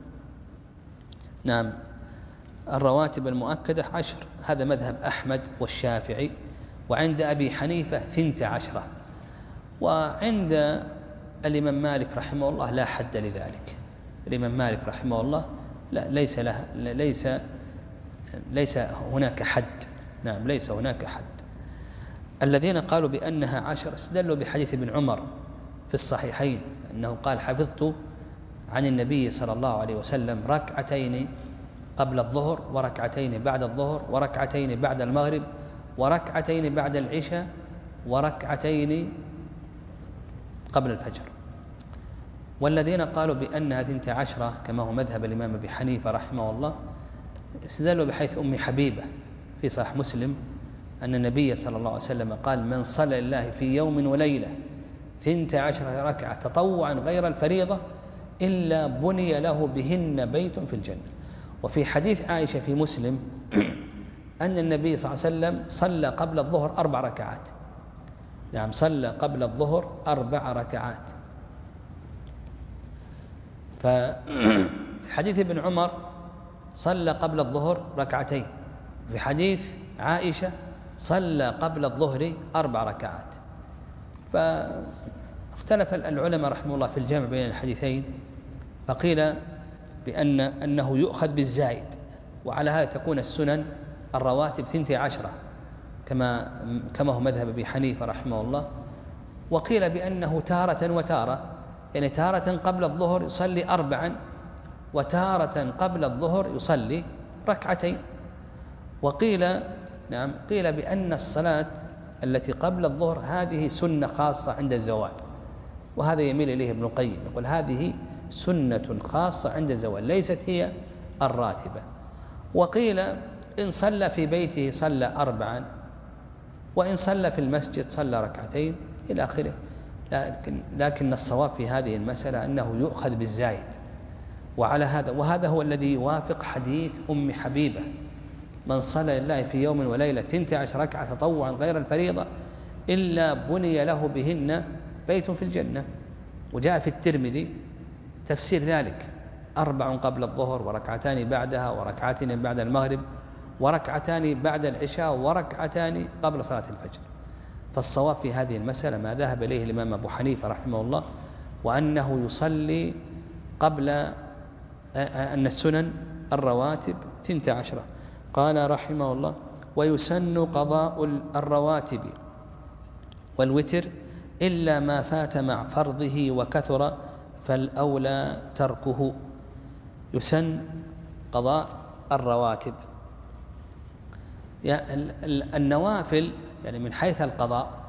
Speaker 2: نعم، الرواتب المؤكدة عشر، هذا مذهب أحمد والشافعي، وعند أبي حنيفة ثنت عشرة، وعند الإمام مالك رحمه الله لا حد لذلك. الإمام مالك رحمه الله لا ليس له ليس ليس هناك حد. نعم، ليس هناك حد. الذين قالوا بأنها عشر استدلوا بحديث ابن عمر في الصحيحين أنه قال: حفظت عن النبي صلى الله عليه وسلم ركعتين قبل الظهر وركعتين بعد الظهر وركعتين بعد المغرب وركعتين بعد العشاء وركعتين قبل الفجر. والذين قالوا بأنها ثنتا عشرة كما هو مذهب الإمام أبي حنيفة رحمه الله استدلوا بحيث أم حبيبة في صحيح مسلم أن النبي صلى الله عليه وسلم قال: من صلى لله في يوم وليلة ثنتا عشرة ركعة تطوعا غير الفريضة إلا بني له بهن بيت في الجنة. وفي حديث عائشة في مسلم أن النبي صلى الله عليه وسلم صلى قبل الظهر أربع ركعات. نعم، صلى قبل الظهر أربع ركعات. ففي حديث ابن عمر صلى قبل الظهر ركعتين، في حديث عائشة صلى قبل الظهر أربع ركعات. فاختلف العلماء رحمه الله في الجمع بين الحديثين، فقيل بأن أنه يؤخذ بالزائد، وعلى هذا تكون السنن الرواتب ثنتي عشرة كما كما هو مذهب أبي حنيفة رحمه الله. وقيل بأنه تارة وتارة، يعني تارة قبل الظهر يصلي أربعا وتارة قبل الظهر يصلي ركعتين. وقيل نعم قيل بأن الصلاة التي قبل الظهر هذه سنة خاصة عند الزوال، وهذا يميل إليه ابن القيم، يقول هذه سنة خاصة عند الزوال ليست هي الراتبة. وقيل إن صلى في بيته صلى أربعا، وإن صلى في المسجد صلى ركعتين إلى آخره. لكن, لكن الصواب في هذه المسألة أنه يؤخذ بالزايد، وعلى هذا وهذا هو الذي يوافق حديث أم حبيبة: من صلى لله في يوم وليلة ثنتي عشر ركعة تطوعا غير الفريضة إلا بني له بهن بيت في الجنة. وجاء في الترمذي تفسير ذلك: أربع قبل الظهر وركعتان بعدها وركعتين بعد المغرب وركعتان بعد العشاء وركعتان قبل صلاة الفجر. فالصواب في هذه المسألة ما ذهب إليه الإمام أبو حنيفة رحمه الله، وأنه يصلي قبل أن السنن الرواتب ثنتي عشرة. قال رحمه الله: ويسن قضاء الرواتب والوتر إلا ما فات مع فرضه وكثر فالأولى تركه. يسن قضاء الرواتب، يعني النوافل يعني من حيث القضاء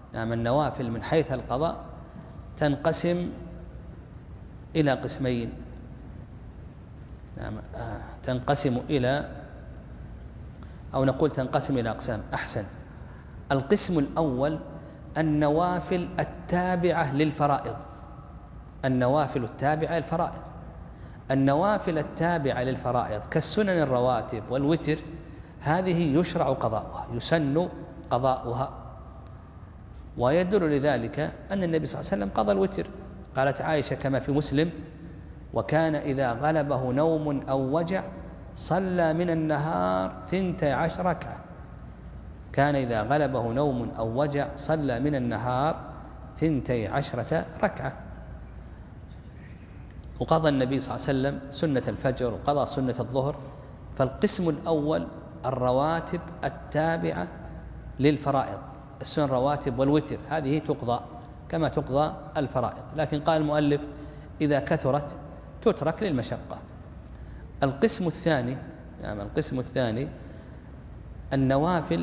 Speaker 2: نعم النوافل من حيث القضاء تنقسم إلى قسمين، نعم تنقسم إلى أو نقول تنقسم إلى أقسام أحسن. القسم الأول النوافل التابعة للفرائض، النوافل التابعة للفرائض النوافل التابعة للفرائض كالسنن الرواتب والوتر، هذه يشرع قضاؤها، يسن قضاؤها. ويدل لذلك أن النبي صلى الله عليه وسلم قضى الوتر، قالت عائشة كما في مسلم: وكان إذا غلبه نوم أو وجع صلى من النهار ثنتي عشر ركعة. كان إذا غلبه نوم أو وجع صلى من النهار ثنتي عشرة ركعة. وقضى النبي صلى الله عليه وسلم سنة الفجر وقضى سنة الظهر. فالقسم الأول الرواتب التابعة للفرائض، السنن الرواتب والوتر، هذه تقضى كما تقضى الفرائض، لكن قال المؤلف إذا كثرت تترك للمشقة. القسم الثاني يعني القسم الثاني النوافل،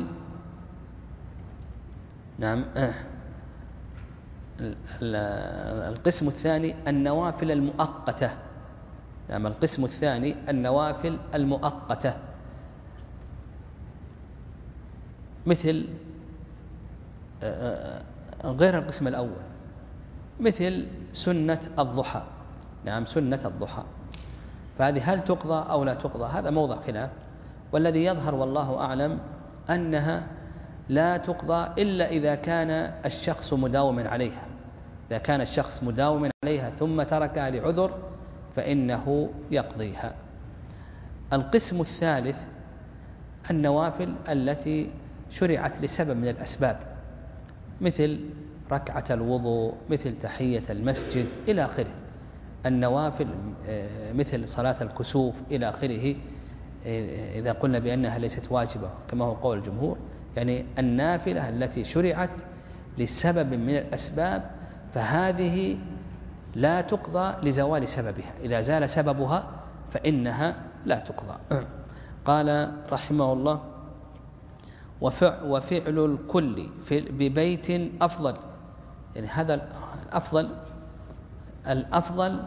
Speaker 2: نعم القسم الثاني النوافل المؤقتة، نعم القسم الثاني النوافل المؤقتة مثل غير القسم الأول، مثل سنة الضحى، نعم سنة الضحى، فهذه هل تقضى أو لا تقضى؟ هذا موضع خلاف، والذي يظهر والله أعلم أنها لا تقضى إلا إذا كان الشخص مداوما عليها. إذا كان الشخص مداوما عليها ثم تركها لعذر فإنه يقضيها. القسم الثالث النوافل التي شرعت لسبب من الأسباب، مثل ركعة الوضوء، مثل تحية المسجد إلى آخره. النوافل مثل صلاة الكسوف إلى آخره، إذا قلنا بأنها ليست واجبة كما هو قول الجمهور، يعني النافلة التي شرعت لسبب من الأسباب فهذه لا تقضى لزوال سببها، إذا زال سببها فإنها لا تقضى. قال رحمه الله: وفعل الكل ببيت أفضل، يعني هذا الأفضل الأفضل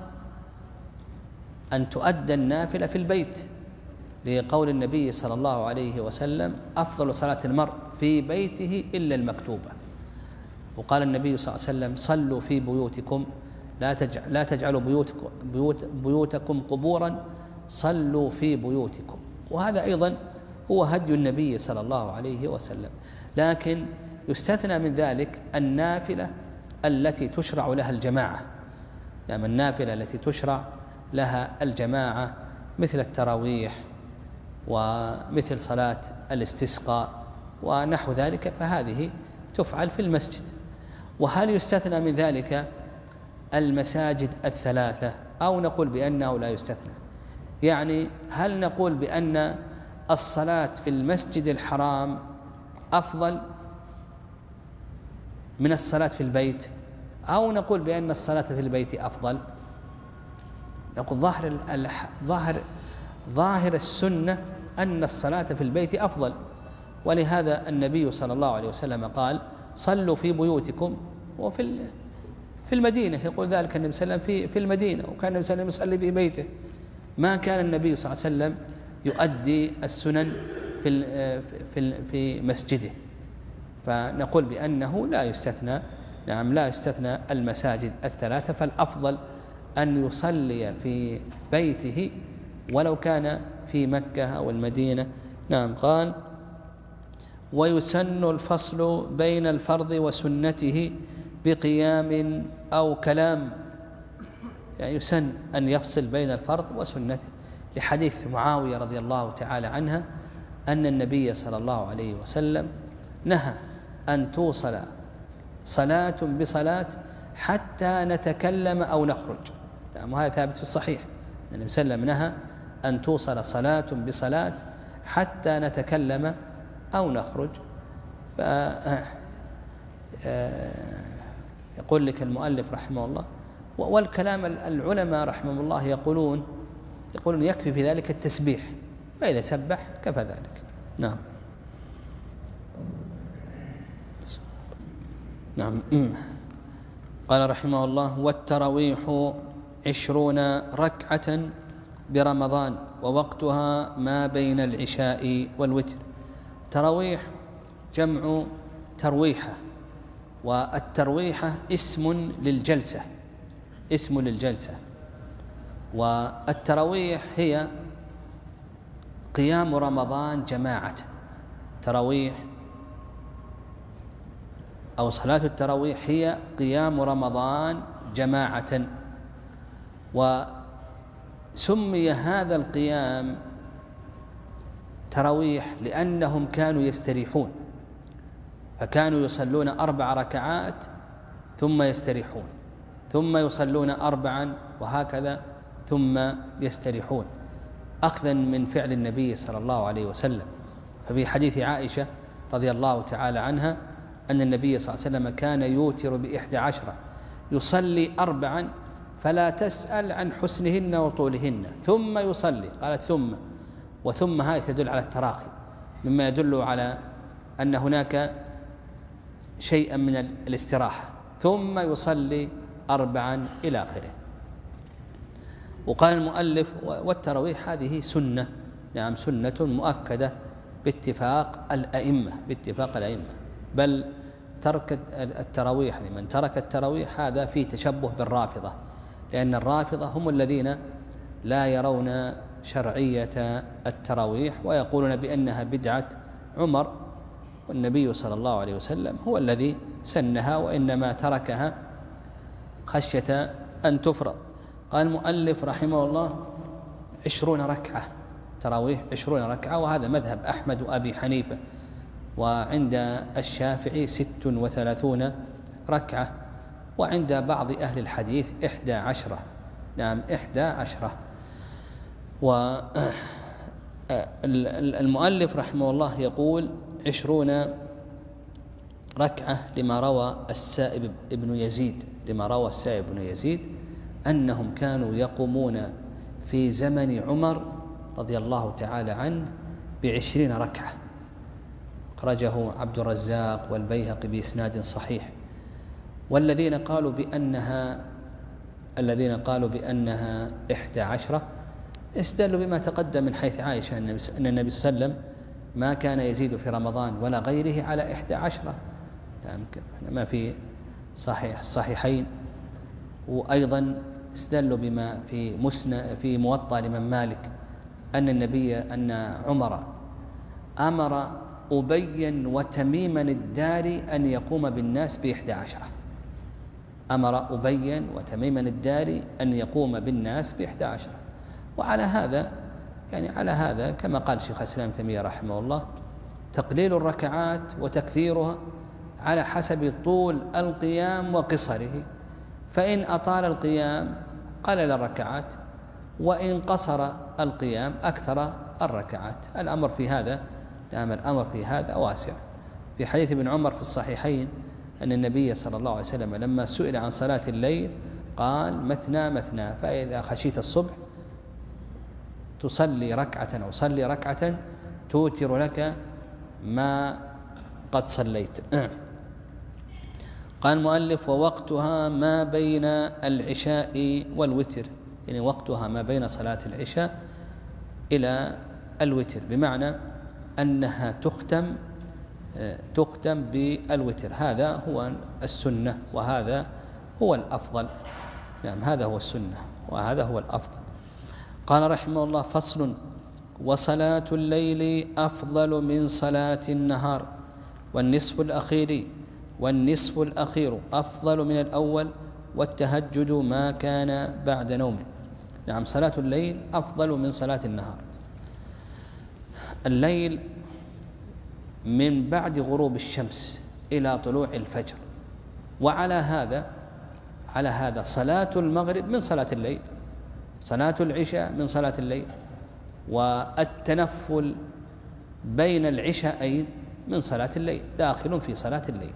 Speaker 2: أن تؤدى النافلة في البيت، لقول النبي صلى الله عليه وسلم: أفضل صلاة المرء في بيته إلا المكتوبة. وقال النبي صلى الله عليه وسلم: صلوا في بيوتكم لا تجعل لا تجعلوا بيوتكم, بيوت بيوتكم قبورا، صلوا في بيوتكم. وهذا أيضا هو هدي النبي صلى الله عليه وسلم، لكن يستثنى من ذلك النافلة التي تشرع لها الجماعة، يعني النافلة التي تشرع لها الجماعة مثل التراويح ومثل صلاة الاستسقاء ونحو ذلك، فهذه تفعل في المسجد. وهل يستثنى من ذلك المساجد الثلاثة أو نقول بأنه لا يستثنى؟ يعني هل نقول بأن الصلاة في المسجد الحرام أفضل من الصلاة في البيت، أو نقول بأن الصلاة في البيت أفضل؟ نقول ظاهر ظاهر ظاهر السنة أن الصلاة في البيت أفضل، ولهذا النبي صلى الله عليه وسلم قال: صلوا في بيوتكم. وفي في المدينة يقول ذلك النبي صلى الله عليه وسلم في في المدينة، وكان النبي صلى الله عليه وسلم يصلي في بيته، ما كان النبي صلى الله عليه وسلم يؤدي السنن في في في مسجده. فنقول بأنه لا يستثنى، نعم لا يستثنى المساجد الثلاثة، فالأفضل أن يصلي في بيته ولو كان في مكة أو المدينة. نعم. قال: ويسن الفصل بين الفرض وسنته بقيام أو كلام، يعني يسن أن يفصل بين الفرض وسنته، لحديث معاوية رضي الله تعالى عنها أن النبي صلى الله عليه وسلم نهى أن توصل صلاة بصلاة حتى نتكلم أو نخرج، يعني هذا ثابت في الصحيح. النبي صلى الله عليه وسلم نهى أن توصل صلاة بصلاة حتى نتكلم أو نخرج. ف يقول لك المؤلف رحمه الله، والكلام العلماء رحمه الله يقولون يقولون يكفي في ذلك التسبيح، فإذا سبح كفى ذلك. نعم. نعم. قال رحمه الله: والتراويح عشرون ركعة برمضان ووقتها ما بين العشاء والوتر. تراويح جمع ترويحة، والترويحة اسم للجلسة، اسم للجلسة. والتراويح هي قيام رمضان جماعة. تراويح أو صلاة التراويح هي قيام رمضان جماعة. وسمي هذا القيام تراويح لأنهم كانوا يستريحون، فكانوا يصلون أربع ركعات ثم يستريحون، ثم يصلون أربعا، وهكذا ثم يستريحون، أخذا من فعل النبي صلى الله عليه وسلم. ففي حديث عائشة رضي الله تعالى عنها أن النبي صلى الله عليه وسلم كان يوتر بإحدى عشرة، يصلي أربعا فلا تسأل عن حسنهن وطولهن، ثم يصلي، قالت ثم، وثم هذه تدل على التراخي، مما يدل على أن هناك شيئا من الاستراحة، ثم يصلي أربعا إلى آخره. وقال المؤلف: والتراويح هذه سنة، نعم سنة مؤكدة باتفاق الأئمة، باتفاق الأئمة. بل ترك التراويح، لمن ترك التراويح هذا فيه تشبه بالرافضة، لأن الرافضة هم الذين لا يرون شرعية التراويح ويقولون بأنها بدعة عمر، والنبي صلى الله عليه وسلم هو الذي سنها، وإنما تركها خشية أن تفرض. قال المؤلف رحمه الله: عشرون ركعة، تراويح عشرون ركعة، وهذا مذهب أحمد وأبي حنيفة. وعند الشافعي ست وثلاثون ركعة، وعند بعض أهل الحديث إحدى عشرة، نعم إحدى عشرة. والمؤلف رحمه الله يقول عشرون ركعة لما روى السائب ابن يزيد، لما روى السائب ابن يزيد أنهم كانوا يقومون في زمن عمر رضي الله تعالى عنه بعشرين ركعة، أخرجه عبد الرزاق والبيهقي بإسناد صحيح. والذين قالوا بأنها الذين قالوا بأنها إحدى عشرة استدلوا بما تقدم من حيث عائشة أن النبي صلى الله عليه وسلم ما كان يزيد في رمضان ولا غيره على إحدى عشرة، ما في صحيح الصحيحين. وأيضا استدلوا بما في مسند في موطأ لمن مالك أن النبي أن عمر أمر أبيا وتميما الداري أن يقوم بالناس بإحدى عشرة، أمر أبيا وتميما الداري أن يقوم بالناس بإحدى عشرة. وعلى هذا يعني على هذا كما قال شيخ الإسلام تيمية رحمه الله: تقليل الركعات وتكثيرها على حسب طول القيام وقصره، فإن أطال القيام قلل الركعات، وإن قصر القيام أكثر الركعات. الأمر في هذا نعم الأمر في هذا واسع. في حديث ابن عمر في الصحيحين أن النبي صلى الله عليه وسلم لما سئل عن صلاة الليل قال: مثنى مثنى، فإذا خشيت الصبح تصلي ركعة أو صلي ركعة توتر لك ما قد صليت. قال المؤلف: ووقتها ما بين العشاء والوتر، يعني وقتها ما بين صلاة العشاء إلى الوتر، بمعنى أنها تختم تختم بالوتر. هذا هو السنة وهذا هو الأفضل، نعم هذا هو السنة وهذا هو الأفضل. قال رحمه الله: فصل: وصلاة الليل أفضل من صلاة النهار، والنصف الأخير والنصف الأخير أفضل من الأول، والتهجد ما كان بعد نوم. نعم صلاة الليل أفضل من صلاة النهار. الليل من بعد غروب الشمس إلى طلوع الفجر، وعلى هذا على هذا صلاة المغرب من صلاة الليل، صلاة العشاء من صلاة الليل، والتنفل بين العشاءين من صلاة الليل، داخل في صلاة الليل.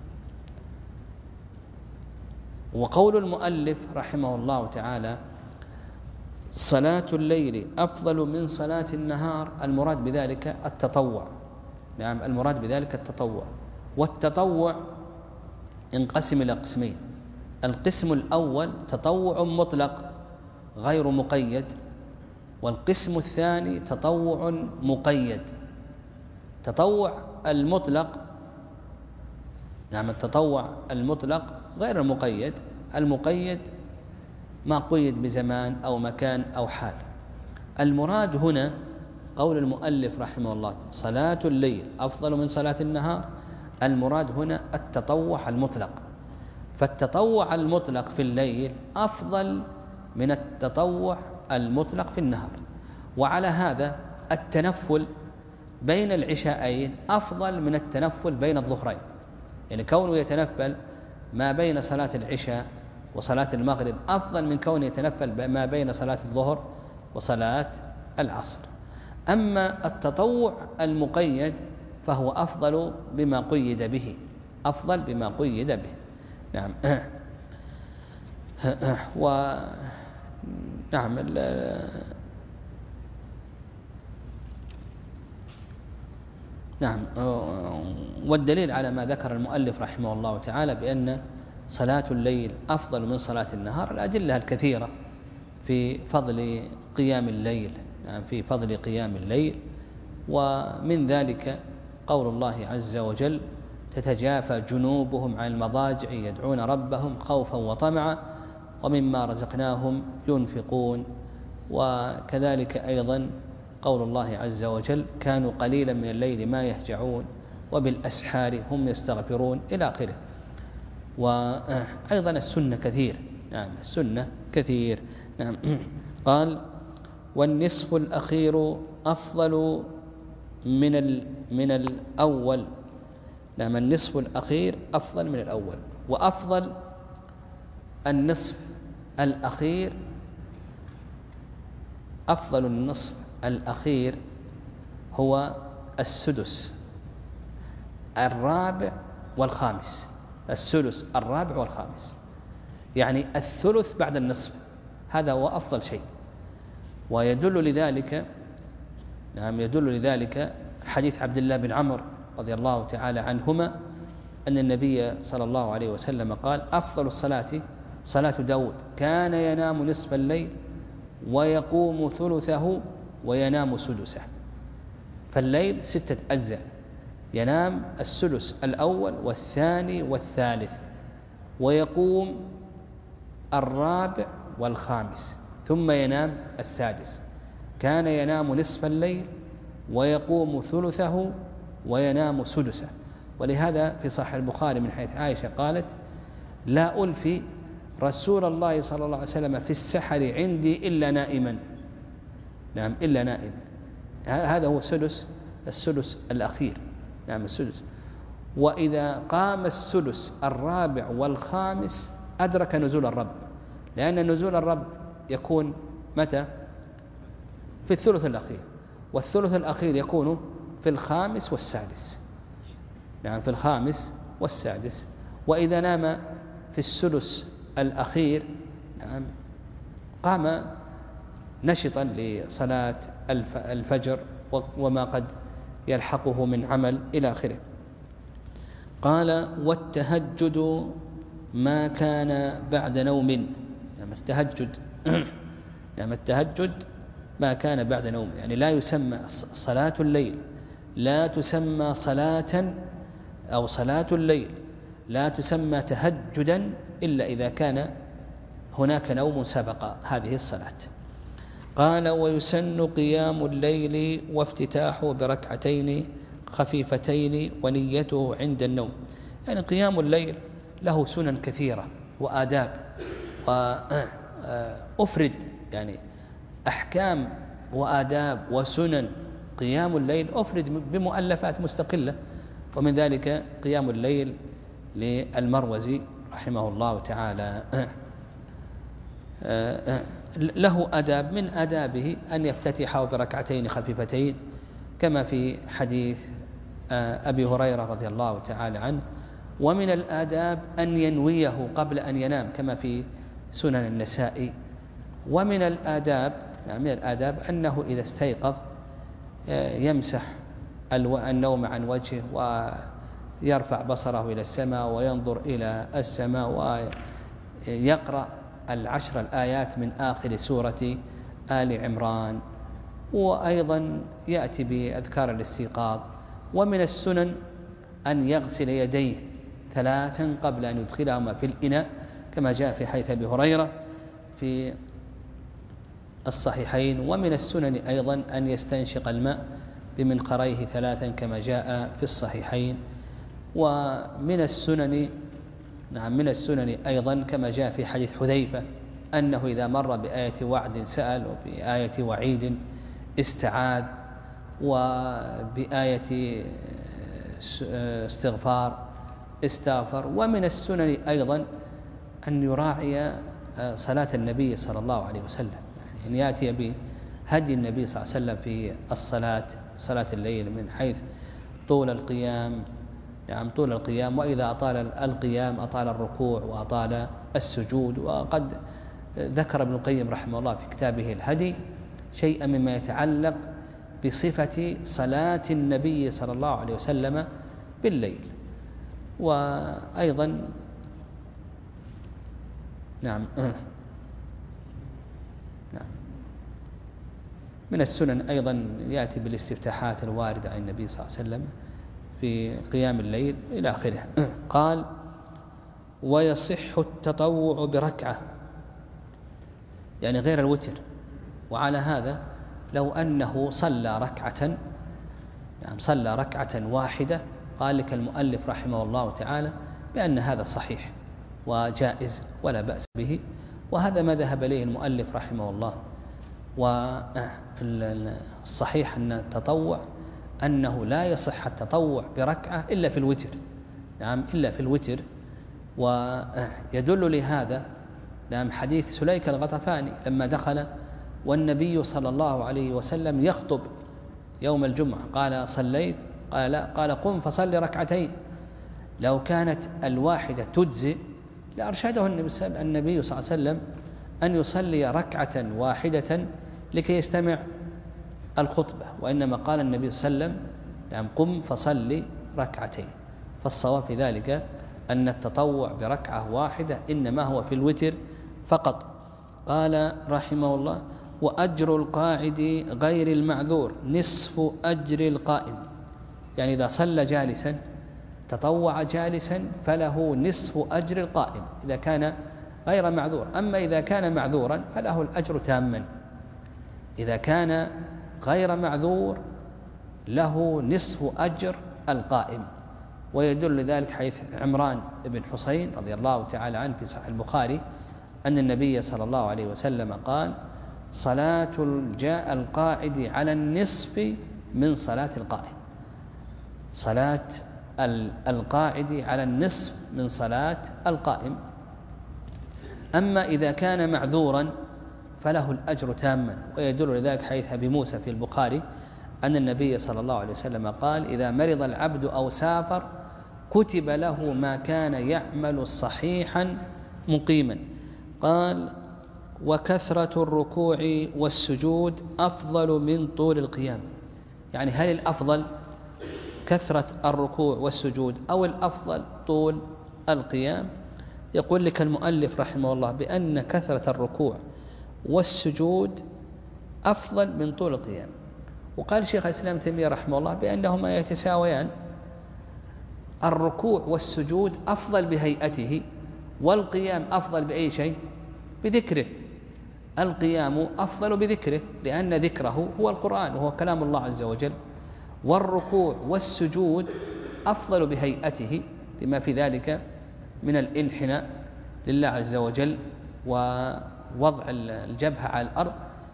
Speaker 2: وقول المؤلف رحمه الله تعالى: صلاة الليل أفضل من صلاة النهار، المراد بذلك التطوع، نعم المراد بذلك التطوع. والتطوع ينقسم إلى قسمين. القسم الأول تطوع مطلق غير مقيد، والقسم الثاني تطوع مقيد. تطوع المطلق، نعم التطوع المطلق غير المقيد. المقيد ما قيد بزمان أو مكان أو حال. المراد هنا قول المؤلف رحمه الله صلاة الليل أفضل من صلاة النهار، المراد هنا التطوع المطلق. فالتطوع المطلق في الليل أفضل من التطوع المطلق في النهار. وعلى هذا التنفل بين العشاءين أفضل من التنفل بين الظهرين، يعني كونه يتنفل ما بين صلاة العشاء وصلاة المغرب أفضل من كونه يتنفل ما بين صلاة الظهر وصلاة العصر. أما التطوع المقيد فهو أفضل بما قيد به، أفضل بما قيد به. نعم. و نعم نعم والدليل على ما ذكر المؤلف رحمه الله تعالى بأن صلاة الليل أفضل من صلاة النهار الأدلة الكثيرة في فضل قيام الليل، نعم في فضل قيام الليل. ومن ذلك قول الله عز وجل تتجافى جنوبهم عن المضاجع يدعون ربهم خوفا وطمعا ومما رزقناهم ينفقون. وكذلك أيضا قول الله عز وجل كانوا قليلا من الليل ما يهجعون وبالأسحار هم يستغفرون إلى آخره. وأيضا السنة كثير، نعم السنة كثير. نعم. قال والنصف الأخير أفضل من من الأول. نعم النصف الأخير أفضل من الأول. وأفضل النصف الأخير أفضل النصف الأخير هو السدس الرابع والخامس. السدس الرابع والخامس يعني الثلث بعد النصف، هذا هو أفضل شيء. ويدل لذلك نعم يدل لذلك حديث عبد الله بن عمرو رضي الله تعالى عنهما أن النبي صلى الله عليه وسلم قال أفضل الصلاة صلاة داود كان ينام نصف الليل ويقوم ثلثه وينام سدسه. فالليل ستة أجزاء، ينام السدس الأول والثاني والثالث، ويقوم الرابع والخامس، ثم ينام السادس. كان ينام نصف الليل ويقوم ثلثه وينام سدسه. ولهذا في صحيح البخاري من حيث عائشة قالت لا ألفي رسول الله صلى الله عليه وسلم في السحر عندي إلا نائما. نعم إلا نائم. هذا هو السدس السدس الأخير. نعم السدس. وإذا قام السدس الرابع والخامس أدرك نزول الرب، لأن نزول الرب يكون متى؟ في الثلث الأخير، والثلث الأخير يكون في الخامس والسادس. نعم في الخامس والسادس. وإذا نام في السدس الأخير نعم قام نشطا لصلاة الفجر وما قد يلحقه من عمل إلى آخره. قال والتهجد ما كان بعد نوم. نعم التهجد نعم التهجد ما كان بعد نوم، يعني لا يسمى صلاة الليل لا تسمى صلاة أو صلاة الليل لا تسمى تهجدا إلا إذا كان هناك نوم سبق هذه الصلاة. قال ويسن قيام الليل وافتتاحه بركعتين خفيفتين ونيته عند النوم. يعني قيام الليل له سنن كثيرة وآداب، وأفرد يعني أحكام وآداب وسنن قيام الليل أفرد بمؤلفات مستقلة. ومن ذلك قيام الليل للمروزي رحمه الله تعالى له أداب، من آدابه أن يفتتحه بركعتين خفيفتين كما في حديث أبي هريرة رضي الله تعالى عنه. ومن الآداب أن ينويه قبل أن ينام كما في سنن النسائي. ومن الآداب من الآداب أنه إذا استيقظ يمسح النوم عن وجهه يرفع بصره إلى السماء وينظر إلى السماء ويقرأ العشر الآيات من آخر سورة آل عمران. وأيضا يأتي بأذكار الاستيقاظ. ومن السنن أن يغسل يديه ثلاثا قبل أن يدخلهما في الإناء كما جاء في حديث أبي هريرة في الصحيحين. ومن السنن أيضا أن يستنشق الماء بمنخريه ثلاثا كما جاء في الصحيحين. ومن السنن نعم من السنن أيضا كما جاء في حديث حذيفة أنه إذا مر بآية وعد سأل وبآية وعيد استعاذ وبآية استغفار استغفر. ومن السنن أيضا أن يراعي صلاة النبي صلى الله عليه وسلم، يعني يأتي بهدي النبي صلى الله عليه وسلم في الصلاة صلاة الليل من حيث طول القيام يعني طول القيام، وإذا أطال القيام أطال الركوع وأطال السجود. وقد ذكر ابن القيم رحمه الله في كتابه الهدي شيئا مما يتعلق بصفة صلاة النبي صلى الله عليه وسلم بالليل. وأيضا نعم نعم من السنن أيضا يأتي بالاستفتاحات الواردة عن النبي صلى الله عليه وسلم في قيام الليل إلى آخره. قال: ويصح التطوع بركعة، يعني غير الوتر. وعلى هذا لو أنه صلى ركعة يعني صلى ركعة واحدة قال لك المؤلف رحمه الله تعالى بأن هذا صحيح وجائز ولا بأس به، وهذا ما ذهب إليه المؤلف رحمه الله. والصحيح أن التطوع أنه لا يصح التطوع بركعة إلا في الوتر، نعم إلا في الوتر. ويدل لهذا نعم حديث سليك الغطفاني لما دخل والنبي صلى الله عليه وسلم يخطب يوم الجمعة قال: صليت؟ قال لا. قال: قم فصل ركعتين. لو كانت الواحدة تجزئ لأرشده النبي صلى الله عليه وسلم أن يصلي ركعة واحدة لكي يستمع الخطبة، وإنما قال النبي صلى الله عليه وسلم: يعني قم فصل ركعتين. فالصواب في ذلك أن التطوع بركعة واحدة إنما هو في الوتر فقط. قال رحمه الله: وأجر القاعد غير المعذور نصف أجر القائم، يعني إذا صلى جالسا تطوع جالسا فله نصف أجر القائم إذا كان غير معذور. أما إذا كان معذورا فله الأجر تاما. إذا كان غير معذور له نصف أجر القائم. ويدل لذلك حيث عمران بن حسين رضي الله تعالى عنه في صحيح البخاري أن النبي صلى الله عليه وسلم قال: صلاة القاعد على النصف من صلاة القائم. صلاة القاعد على النصف من صلاة القائم. أما إذا كان معذورا فله الأجر تاما. ويدل لذلك حديث أبي موسى في البخاري أن النبي صلى الله عليه وسلم قال: إذا مرض العبد أو سافر كتب له ما كان يعمل صحيحا مقيما. قال: وكثرة الركوع والسجود أفضل من طول القيام. يعني هل الأفضل كثرة الركوع والسجود أو الأفضل طول القيام؟ يقول لك المؤلف رحمه الله بأن كثرة الركوع والسجود أفضل من طول القيام. وقال شيخ الإسلام تيمية رحمه الله بأنهما يتساويان. الركوع والسجود أفضل بهيئته، والقيام أفضل بأي شيء؟ بذكره. القيام أفضل بذكره لأن ذكره هو القرآن وهو كلام الله عز وجل، والركوع والسجود أفضل بهيئته لما في ذلك من الانحناء لله عز وجل ووضع الجبهة على الأرض.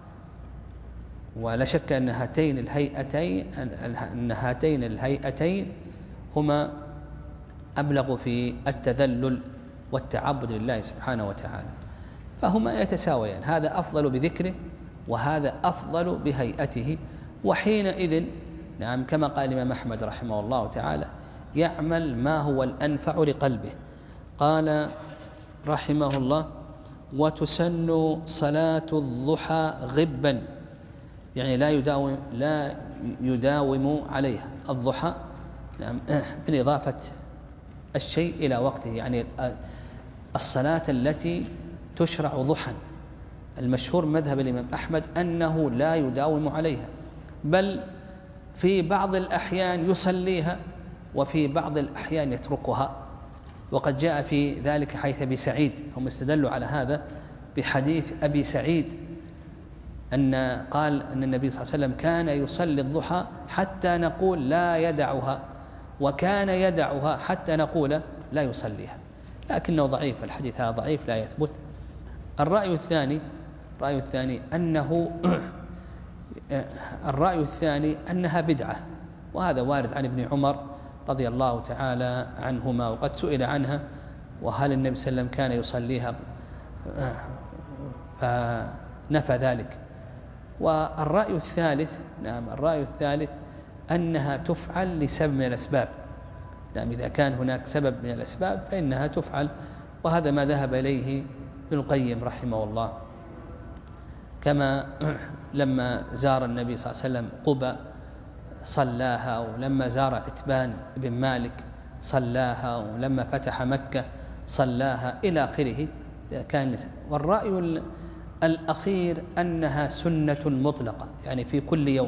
Speaker 2: ولا شك أن هاتين الهيئتين أن هاتين الهيئتين هما أبلغ في التذلل والتعبد لله سبحانه وتعالى، فهما يتساويان، هذا أفضل بذكره وهذا أفضل بهيئته. وحينئذ نعم كما قال الإمام أحمد رحمه الله تعالى: يعمل ما هو الأنفع لقلبه. قال رحمه الله: وتسن صلاة الضحى غبا، يعني لا يداوم لا يداوم عليها. الضحى نعم من إضافة الشيء إلى وقته، يعني الصلاة التي تشرع ضحى المشهور مذهب الإمام أحمد أنه لا يداوم عليها، بل في بعض الأحيان يصليها وفي بعض الأحيان يتركها. وقد جاء في ذلك حديث أبي سعيد، هم استدلوا على هذا بحديث أبي سعيد أن قال أن النبي صلى الله عليه وسلم كان يصلي الضحى حتى نقول لا يدعها، وكان يدعها حتى نقول لا يصليها، لكنه ضعيف، الحديث هذا ضعيف لا يثبت. الرأي الثاني الرأي الثاني أنه الرأي الثاني أنها بدعة، وهذا وارد عن ابن عمر رضي الله تعالى عنهما، وقد سئل عنها وهل النبي صلى الله عليه وسلم كان يصليها فنفى ذلك. والرأي الثالث نعم الرأي الثالث أنها تفعل لسبب من الأسباب، نعم إذا كان هناك سبب من الأسباب فإنها تفعل، وهذا ما ذهب إليه ابن القيم رحمه الله، كما لما زار النبي صلى الله عليه وسلم قباء صلاها، ولما زار عتبان بن مالك صلاها، ولما فتح مكة صلاها إلى آخره كان. والرأي الأخير أنها سنة مطلقة، يعني في كل يوم،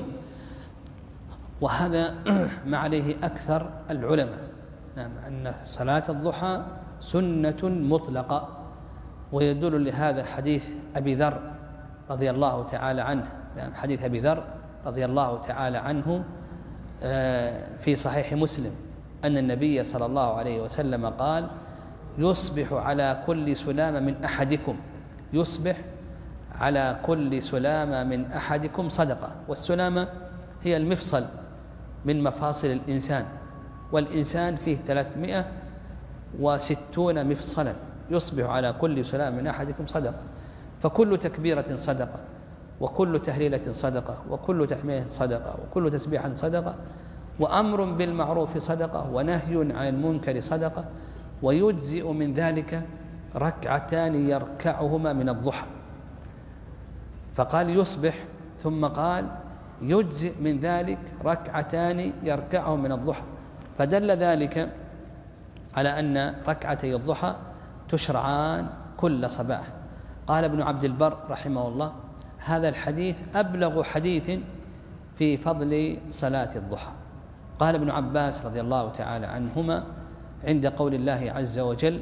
Speaker 2: وهذا ما عليه أكثر العلماء، نعم أن صلاة الضحى سنة مطلقة. ويدل لهذا حديث أبي ذر رضي الله تعالى عنه، نعم حديث أبي ذر رضي الله تعالى عنه في صحيح مسلم أن النبي صلى الله عليه وسلم قال: يصبح على كل سلامة من أحدكم يصبح على كل سلامة من أحدكم صدقة. والسلامة هي المفصل من مفاصل الإنسان، والإنسان فيه ثلاثمائة وستون مفصلا، يصبح على كل سلامة من أحدكم صدقة. فكل تكبيرة صدقة، وكل تهليلة صدقة، وكل تحمية صدقة، وكل تسبيح صدقة، وأمر بالمعروف صدقة، ونهي عن المنكر صدقة. ويجزئ من ذلك ركعتان يركعهما من الضحى، فقال يصبح ثم قال يجزئ من ذلك ركعتان يركعهم من الضحى، فدل ذلك على أن ركعتي الضحى تشرعان كل صباح. قال ابن عبد البر رحمه الله: هذا الحديث أبلغ حديث في فضل صلاة الضحى. قال ابن عباس رضي الله تعالى عنهما عند قول الله عز وجل: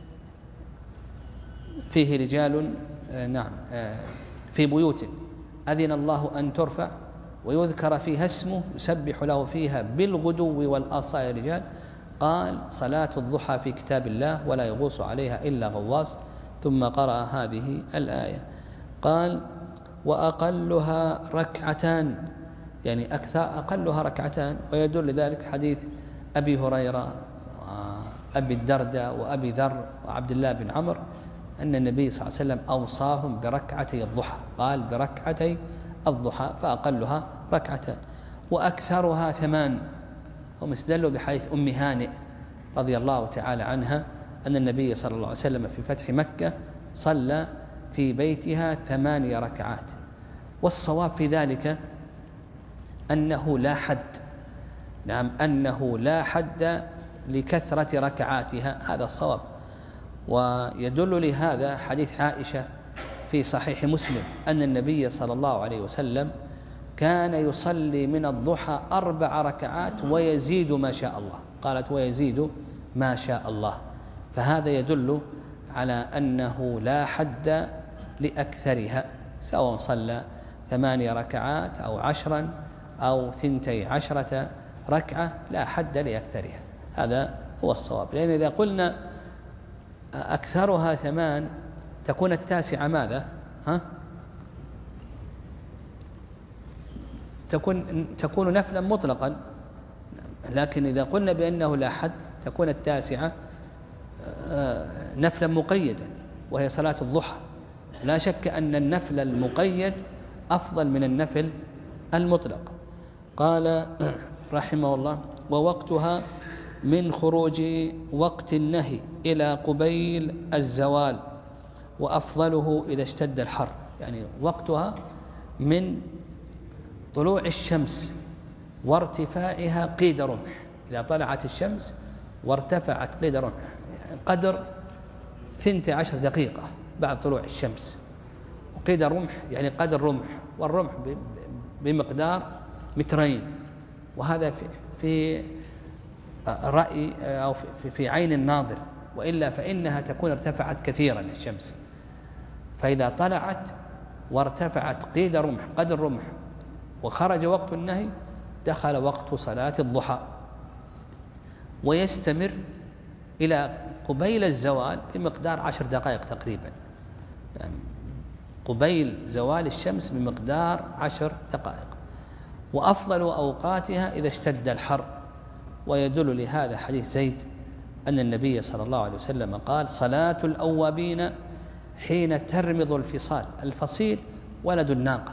Speaker 2: فيه رجال نعم في بيوت أذن الله أن ترفع ويذكر فيها اسمه يسبح له فيها بالغدو والآصال رجال، قال: صلاة الضحى في كتاب الله ولا يغوص عليها إلا غواص. ثم قرأ هذه الآية، قال: وأقلها ركعتان، يعني أكثر أقلها ركعتان. ويدل لذلك حديث أبي هريرة وأبي الدرداء وأبي ذر وعبد الله بن عمرو أن النبي صلى الله عليه وسلم أوصاهم بركعتي الضحى، قال بركعتي الضحى، فأقلها ركعتان وأكثرها ثمان. هم استدلوا بحديث أم هانئ رضي الله تعالى عنها أن النبي صلى الله عليه وسلم في فتح مكة صلى في بيتها ثمانية ركعات. والصواب في ذلك أنه لا حد، نعم أنه لا حد لكثرة ركعاتها، هذا الصواب. ويدل لهذا حديث عائشة في صحيح مسلم أن النبي صلى الله عليه وسلم كان يصلي من الضحى أربع ركعات ويزيد ما شاء الله، قالت ويزيد ما شاء الله. فهذا يدل على أنه لا حد لأكثرها، سواء صلى ثماني ركعات أو عشرا أو ثنتي عشرة ركعة، لا حد لأكثرها، هذا هو الصواب. لأن إذا قلنا أكثرها ثمان تكون التاسعة ماذا؟ ها؟ تكون تكون نفلا مطلقا. لكن إذا قلنا بأنه لا حد تكون التاسعة نفلا مقيدا، وهي صلاة الضحى. لا شك أن النفل المقيد أفضل من النفل المطلق. قال رحمه الله: ووقتها من خروج وقت النهي إلى قبيل الزوال، وأفضله إذا اشتد الحر. يعني وقتها من طلوع الشمس وارتفاعها قيد رمح إذا طلعت الشمس وارتفعت قيد رمح، يعني قدر ثنتي عشر دقيقة بعد طلوع الشمس، وقيد رمح يعني قدر رمح، والرمح بمقدار مترين، وهذا في, في رأي أو في, في عين الناظر، وإلا فإنها تكون ارتفعت كثيرا الشمس. فإذا طلعت وارتفعت قيد رمح قدر رمح وخرج وقت النهي دخل وقت صلاة الضحى، ويستمر إلى قبيل الزوال بمقدار عشر دقائق تقريبا، يعني قبيل زوال الشمس بمقدار عشر دقائق. وأفضل أوقاتها إذا اشتد الحر، ويدل لهذا حديث زيد أن النبي صلى الله عليه وسلم قال: صلاة الأوابين حين ترمض الفصال. الفصيل ولد الناقة،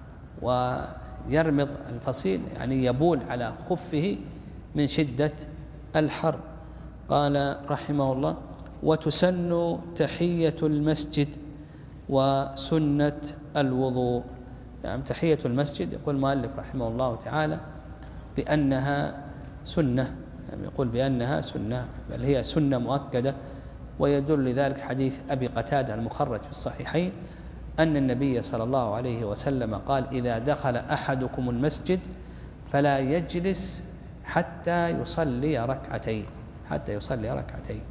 Speaker 2: ويرمض الفصيل يعني يبول على خفه من شدة الحر. قال رحمه الله: وتسن تحية المسجد وسنة الوضوء. نعم، تحية المسجد يقول المؤلف رحمه الله تعالى بأنها سنة، يعني يقول بأنها سنة، بل هي سنة مؤكدة. ويدل لذلك حديث أبي قتادة المخرج في الصحيحين أن النبي صلى الله عليه وسلم قال: إذا دخل أحدكم المسجد فلا يجلس حتى يصلي ركعتين حتى يصلي ركعتين.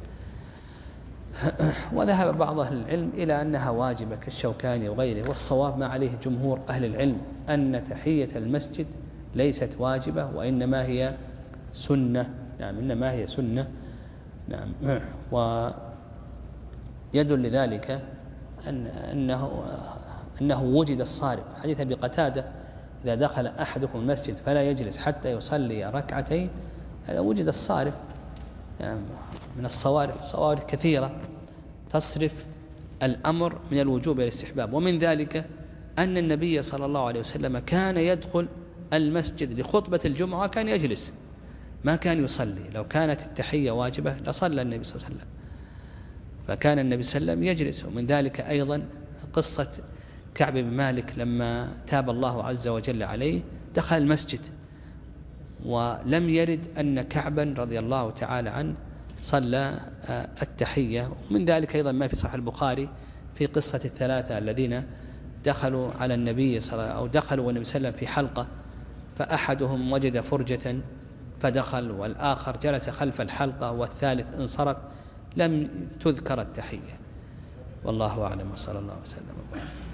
Speaker 2: وذهب بعض أهل العلم إلى أنها واجبة كالشوكاني وغيره، والصواب ما عليه جمهور أهل العلم أن تحية المسجد ليست واجبة وإنما هي سنة. نعم، إنما هي سنة. نعم. ويدل لذلك أن أنه أنه وجد الصارف، حديث أبي قتادة: إذا دخل أحدكم المسجد فلا يجلس حتى يصلي ركعتين. هذا وجد الصارف، يعني من الصوارف صوارف كثيرة تصرف الأمر من الوجوب إلى الاستحباب. ومن ذلك أن النبي صلى الله عليه وسلم كان يدخل المسجد لخطبة الجمعة كان يجلس، ما كان يصلي. لو كانت التحية واجبة لصلى النبي صلى الله عليه وسلم، فكان النبي صلى الله عليه وسلم يجلس. ومن ذلك أيضا قصة كعب بن مالك لما تاب الله عز وجل عليه دخل المسجد، ولم يرد أن كعبا رضي الله تعالى عنه صلى التحية. ومن ذلك أيضا ما في صحيح البخاري في قصة الثلاثة الذين دخلوا على النبي صلى الله عليه وسلم أو دخلوا والنبي صلى الله عليه وسلم في حلقة، فأحدهم وجد فرجة فدخل، والآخر جلس خلف الحلقة، والثالث انصرف، لم تذكر التحية. والله أعلم، وصلى الله وسلم وبارك.